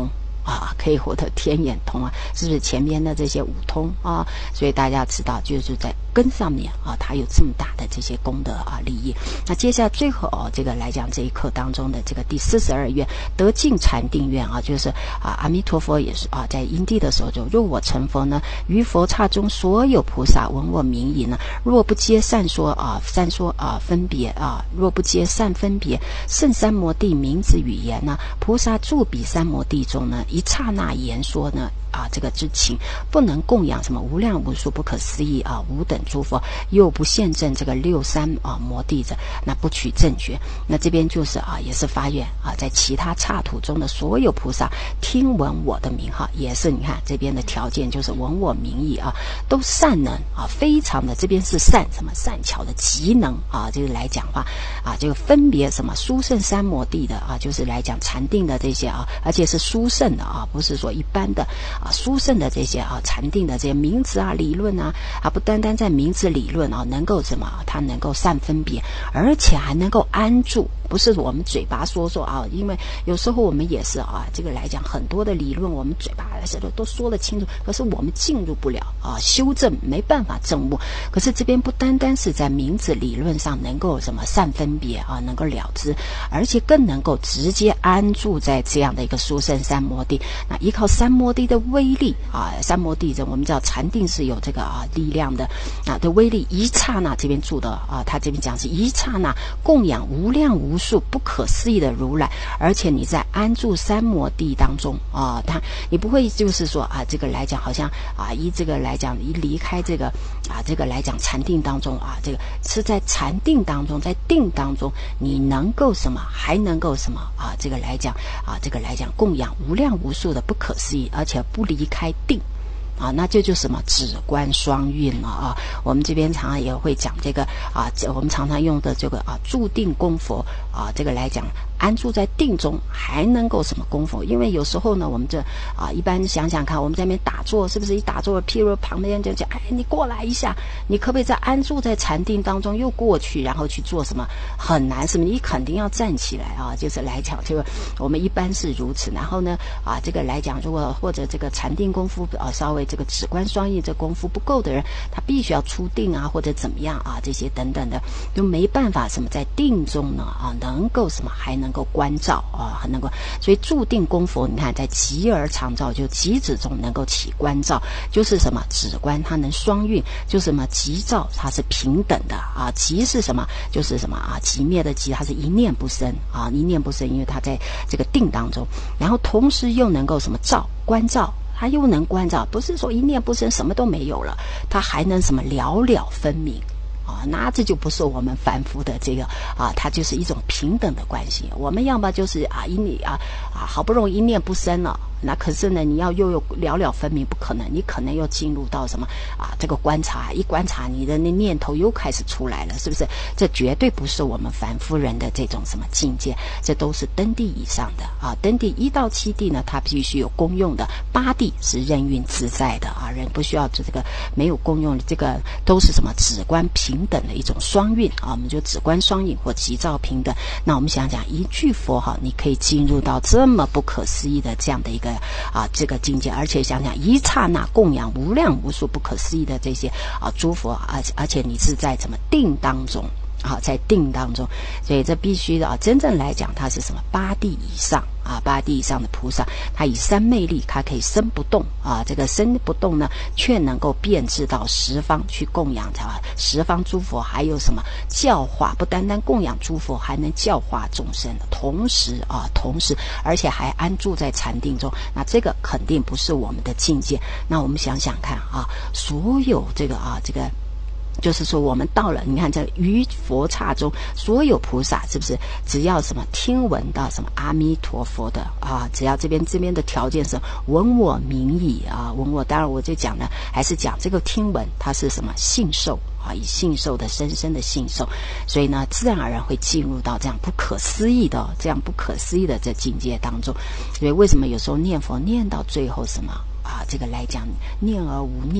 可以获得天眼通啊，是不是前面的这些五通啊？所以大家知道，就是在根上面它有这么大的这些功德利益。那接下来最后这个来讲这一课当中的这个第42愿得尽禅定愿就是阿弥陀佛也是在因地的时候就若我成佛呢，于佛刹中所有菩萨闻我名已呢，若不皆善说分别若不皆善分别圣三摩地名字语言呢，菩萨住彼三摩地中呢，一刹那言说呢这个之情不能供养什么无量无数不可思议无等诸佛，又不现证这个六三摩地者，那不取正觉。那这边就是也是发愿在其他刹土中的所有菩萨听闻我的名也是你看这边的条件就是闻我名义都善能非常的这边是善什么善巧的极能就是来讲话这个分别什么殊胜三摩地的就是来讲禅定的这些而且是殊胜的不是说一般的殊胜的这些禅定的这些名词理论不单单在名词理论能够什么它能够善分别，而且还能够安住，不是我们嘴巴说因为有时候我们也是这个来讲很多的理论我们嘴巴都说得清楚，可是我们进入不了修正没办法证悟。可是这边不单单是在名词理论上能够什么善分别能够了知，而且更能够直接安住在这样的一个殊胜三摩地。那依靠三摩地的威力三摩地我们知道禅定是有这个力量的的威力，一刹那这边住的他这边讲是一刹那供养无量无数不可思议的如来，而且你在安住三摩地当中你不会就是说这个来讲好像依这个来讲一离开这个这个来讲禅定当中这个是在禅定当中在定当中你能够什么还能够什么这个来讲这个来讲供养无量无数的不可思议，而且不离开定那这就是什么止观双运了我们这边常常也会讲这个我们常常用的这个住定功佛这个来讲安住在定中还能够什么功夫？因为有时候呢我们这一般想想看我们在那边打坐是不是一打坐譬如旁边就讲你过来一下，你可不可以在安住在禅定当中又过去然后去做什么？很难，是不是？你肯定要站起来就是来讲这个我们一般是如此。然后呢这个来讲如果或者这个禅定功夫稍微这个止观双运这功夫不够的人，他必须要出定或者怎么样这些等等的就没办法什么在定中呢能够什么还能够关照很能够，所以住定功夫你看在极而常照就极止中能够起关照，就是什么止观它能双运，就是什么极照它是平等的极是什么就是什么极灭的极它是一念不生一念不生，因为它在这个定当中，然后同时又能够什么照关照，他又能关照，不是说一念不生什么都没有了，他还能什么了了分明那这就不是我们凡夫的这个它就是一种平等的关系。我们要么就是好不容易一念不生了，那可是呢你要又有了了分明不可能，你可能又进入到什么这个观察，一观察你的那念头又开始出来了，是不是？这绝对不是我们凡夫人的这种什么境界，这都是登地以上的登地1到7地呢它必须有功用的，8地是任运自在的人不需要这个没有功用的，这个都是什么止观平等的一种双运我们就止观双运或极照平等。那我们想想一句佛你可以进入到这么不可思议的这样的一个这个境界，而且想想一刹那供养无量无数不可思议的这些诸佛而且你是在什么定当中在定当中，所以这必须的真正来讲它是什么8地以上8地以上的菩萨，他以三昧力他可以身不动这个身不动呢却能够遍至到十方去供养十方诸佛，还有什么教化，不单单供养诸佛还能教化众生，同时而且还安住在禅定中，那这个肯定不是我们的境界。那我们想想看所有这个这个就是说我们到了你看这于佛刹中所有菩萨是不是只要什么听闻到什么阿弥陀佛的只要这边的条件是闻我名已闻我，当然我就讲呢还是讲这个听闻它是什么信受以信受的深深的信受，所以呢自然而然会进入到这样不可思议的这境界当中。所以为什么有时候念佛念到最后什么这个来讲念而无念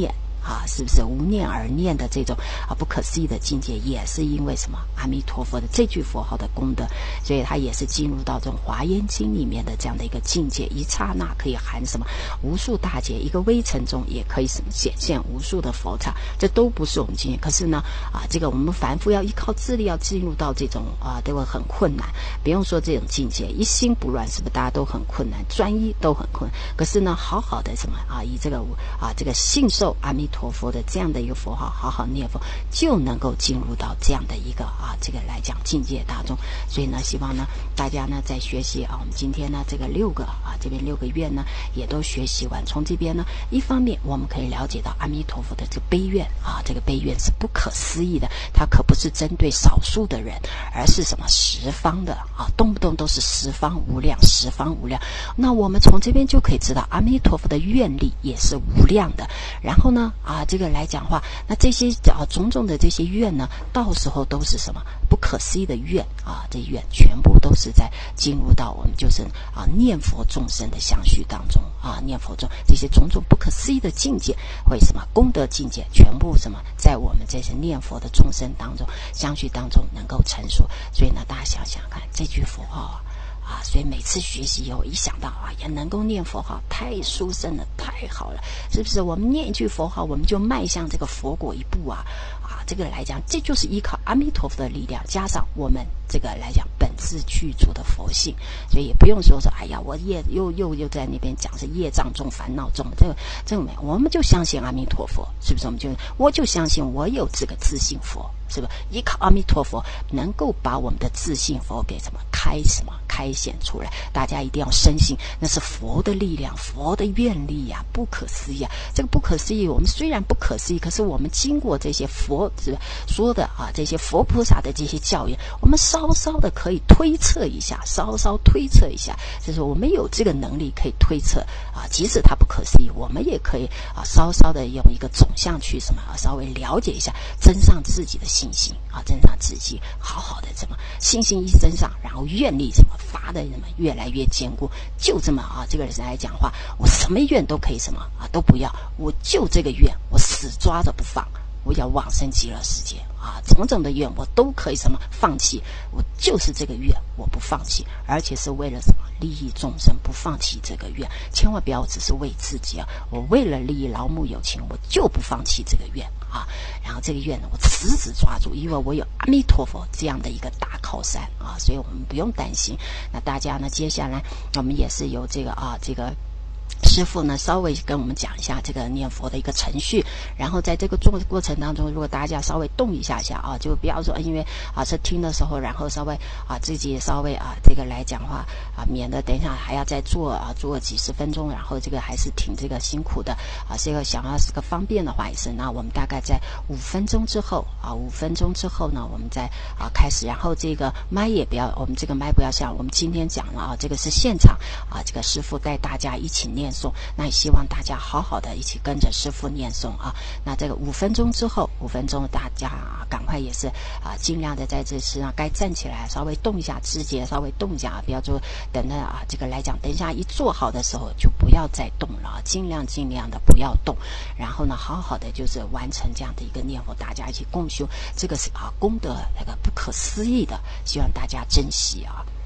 啊，是不是无念而念的这种不可思议的境界，也是因为什么？阿弥陀佛的这句佛号的功德，所以它也是进入到这种华严经里面的这样的一个境界，一刹那可以含什么无数大劫，一个微尘中也可以什么显现无数的佛刹，这都不是我们境界。可是呢这个我们凡夫要依靠自力要进入到这种都会很困难，不用说这种境界，一心不乱是不是大家都很困难，专一都很困难。可是呢好好的什么以这个这个信受阿弥陀佛的这样的一个佛号，好好念佛，就能够进入到这样的一个这个来讲境界当中。所以呢希望呢大家呢在学习我们今天呢这个这边6个愿呢也都学习完。从这边呢一方面我们可以了解到阿弥陀佛的这个悲愿这个悲愿是不可思议的，它可不是针对少数的人，而是什么十方的动不动都是十方无量，十方无量。那我们从这边就可以知道阿弥陀佛的愿力也是无量的。然后呢这个来讲话，那这些种种的这些愿呢，到时候都是什么不可思议的愿这愿全部都是在进入到我们就是念佛众生的相续当中念佛中这些种种不可思议的境界，会什么功德境界，全部什么在我们这些念佛的众生当中相续当中能够成熟。所以呢大家想想看，这句佛号所以每次学习以后一想到也能够念佛号，太殊胜了，太好了，是不是？我们念一句佛号，我们就迈向这个佛果一步这个来讲，这就是依靠阿弥陀佛的力量，加上我们这个来讲本自具足的佛性，所以也不用说哎呀我又在那边讲是业障重烦恼重，这个没有，我们就相信阿弥陀佛，是不是？我就相信我有这个自信佛，是不是？依靠阿弥陀佛能够把我们的自信佛给开显出来。大家一定要深信，那是佛的力量，佛的愿力不可思议这个不可思议，我们虽然不可思议，可是我们经过这些佛说的这些佛菩萨的这些教言，我们稍稍的可以推测一下，就是我们有这个能力可以推测即使它不可思议，我们也可以稍稍的用一个总项去稍微了解一下，增上自己的信心增上自己好好的信心一增上，然后愿力发的越来越坚固。就这么这个人来讲话，我什么愿都可以都不要，我就这个愿我死抓着不放，我要往生极乐世界种种的愿我都可以放弃，我就是这个愿我不放弃，而且是为了利益众生，不放弃这个愿。千万不要只是为自己我为了利益劳木有情，我就不放弃这个愿然后这个愿呢我死抓住，因为我有阿弥陀佛这样的一个大靠山所以我们不用担心。那大家呢接下来我们也是有这个这个师父呢稍微跟我们讲一下这个念佛的一个程序，然后在这个做过程当中，如果大家稍微动一下就不要说因为是听的时候然后稍微自己稍微这个来讲话免得等一下还要再做几十分钟，然后这个还是挺这个辛苦的这个想要是个方便的话也是，那我们大概在5分钟之后5分钟之后呢我们再开始，然后这个麦也不要，我们这个麦不要像我们今天讲了这个是现场这个师父带大家一起念诵，那也希望大家好好的一起跟着师父念诵那这个5分钟之后，5分钟大家赶快也是尽量的在这身上该站起来稍微动一下肢节，稍微动一下不要说等着这个来讲等一下一坐好的时候就不要再动了尽量的不要动，然后呢好好的就是完成这样的一个念佛，大家一起共修，这个是功德那个不可思议的，希望大家珍惜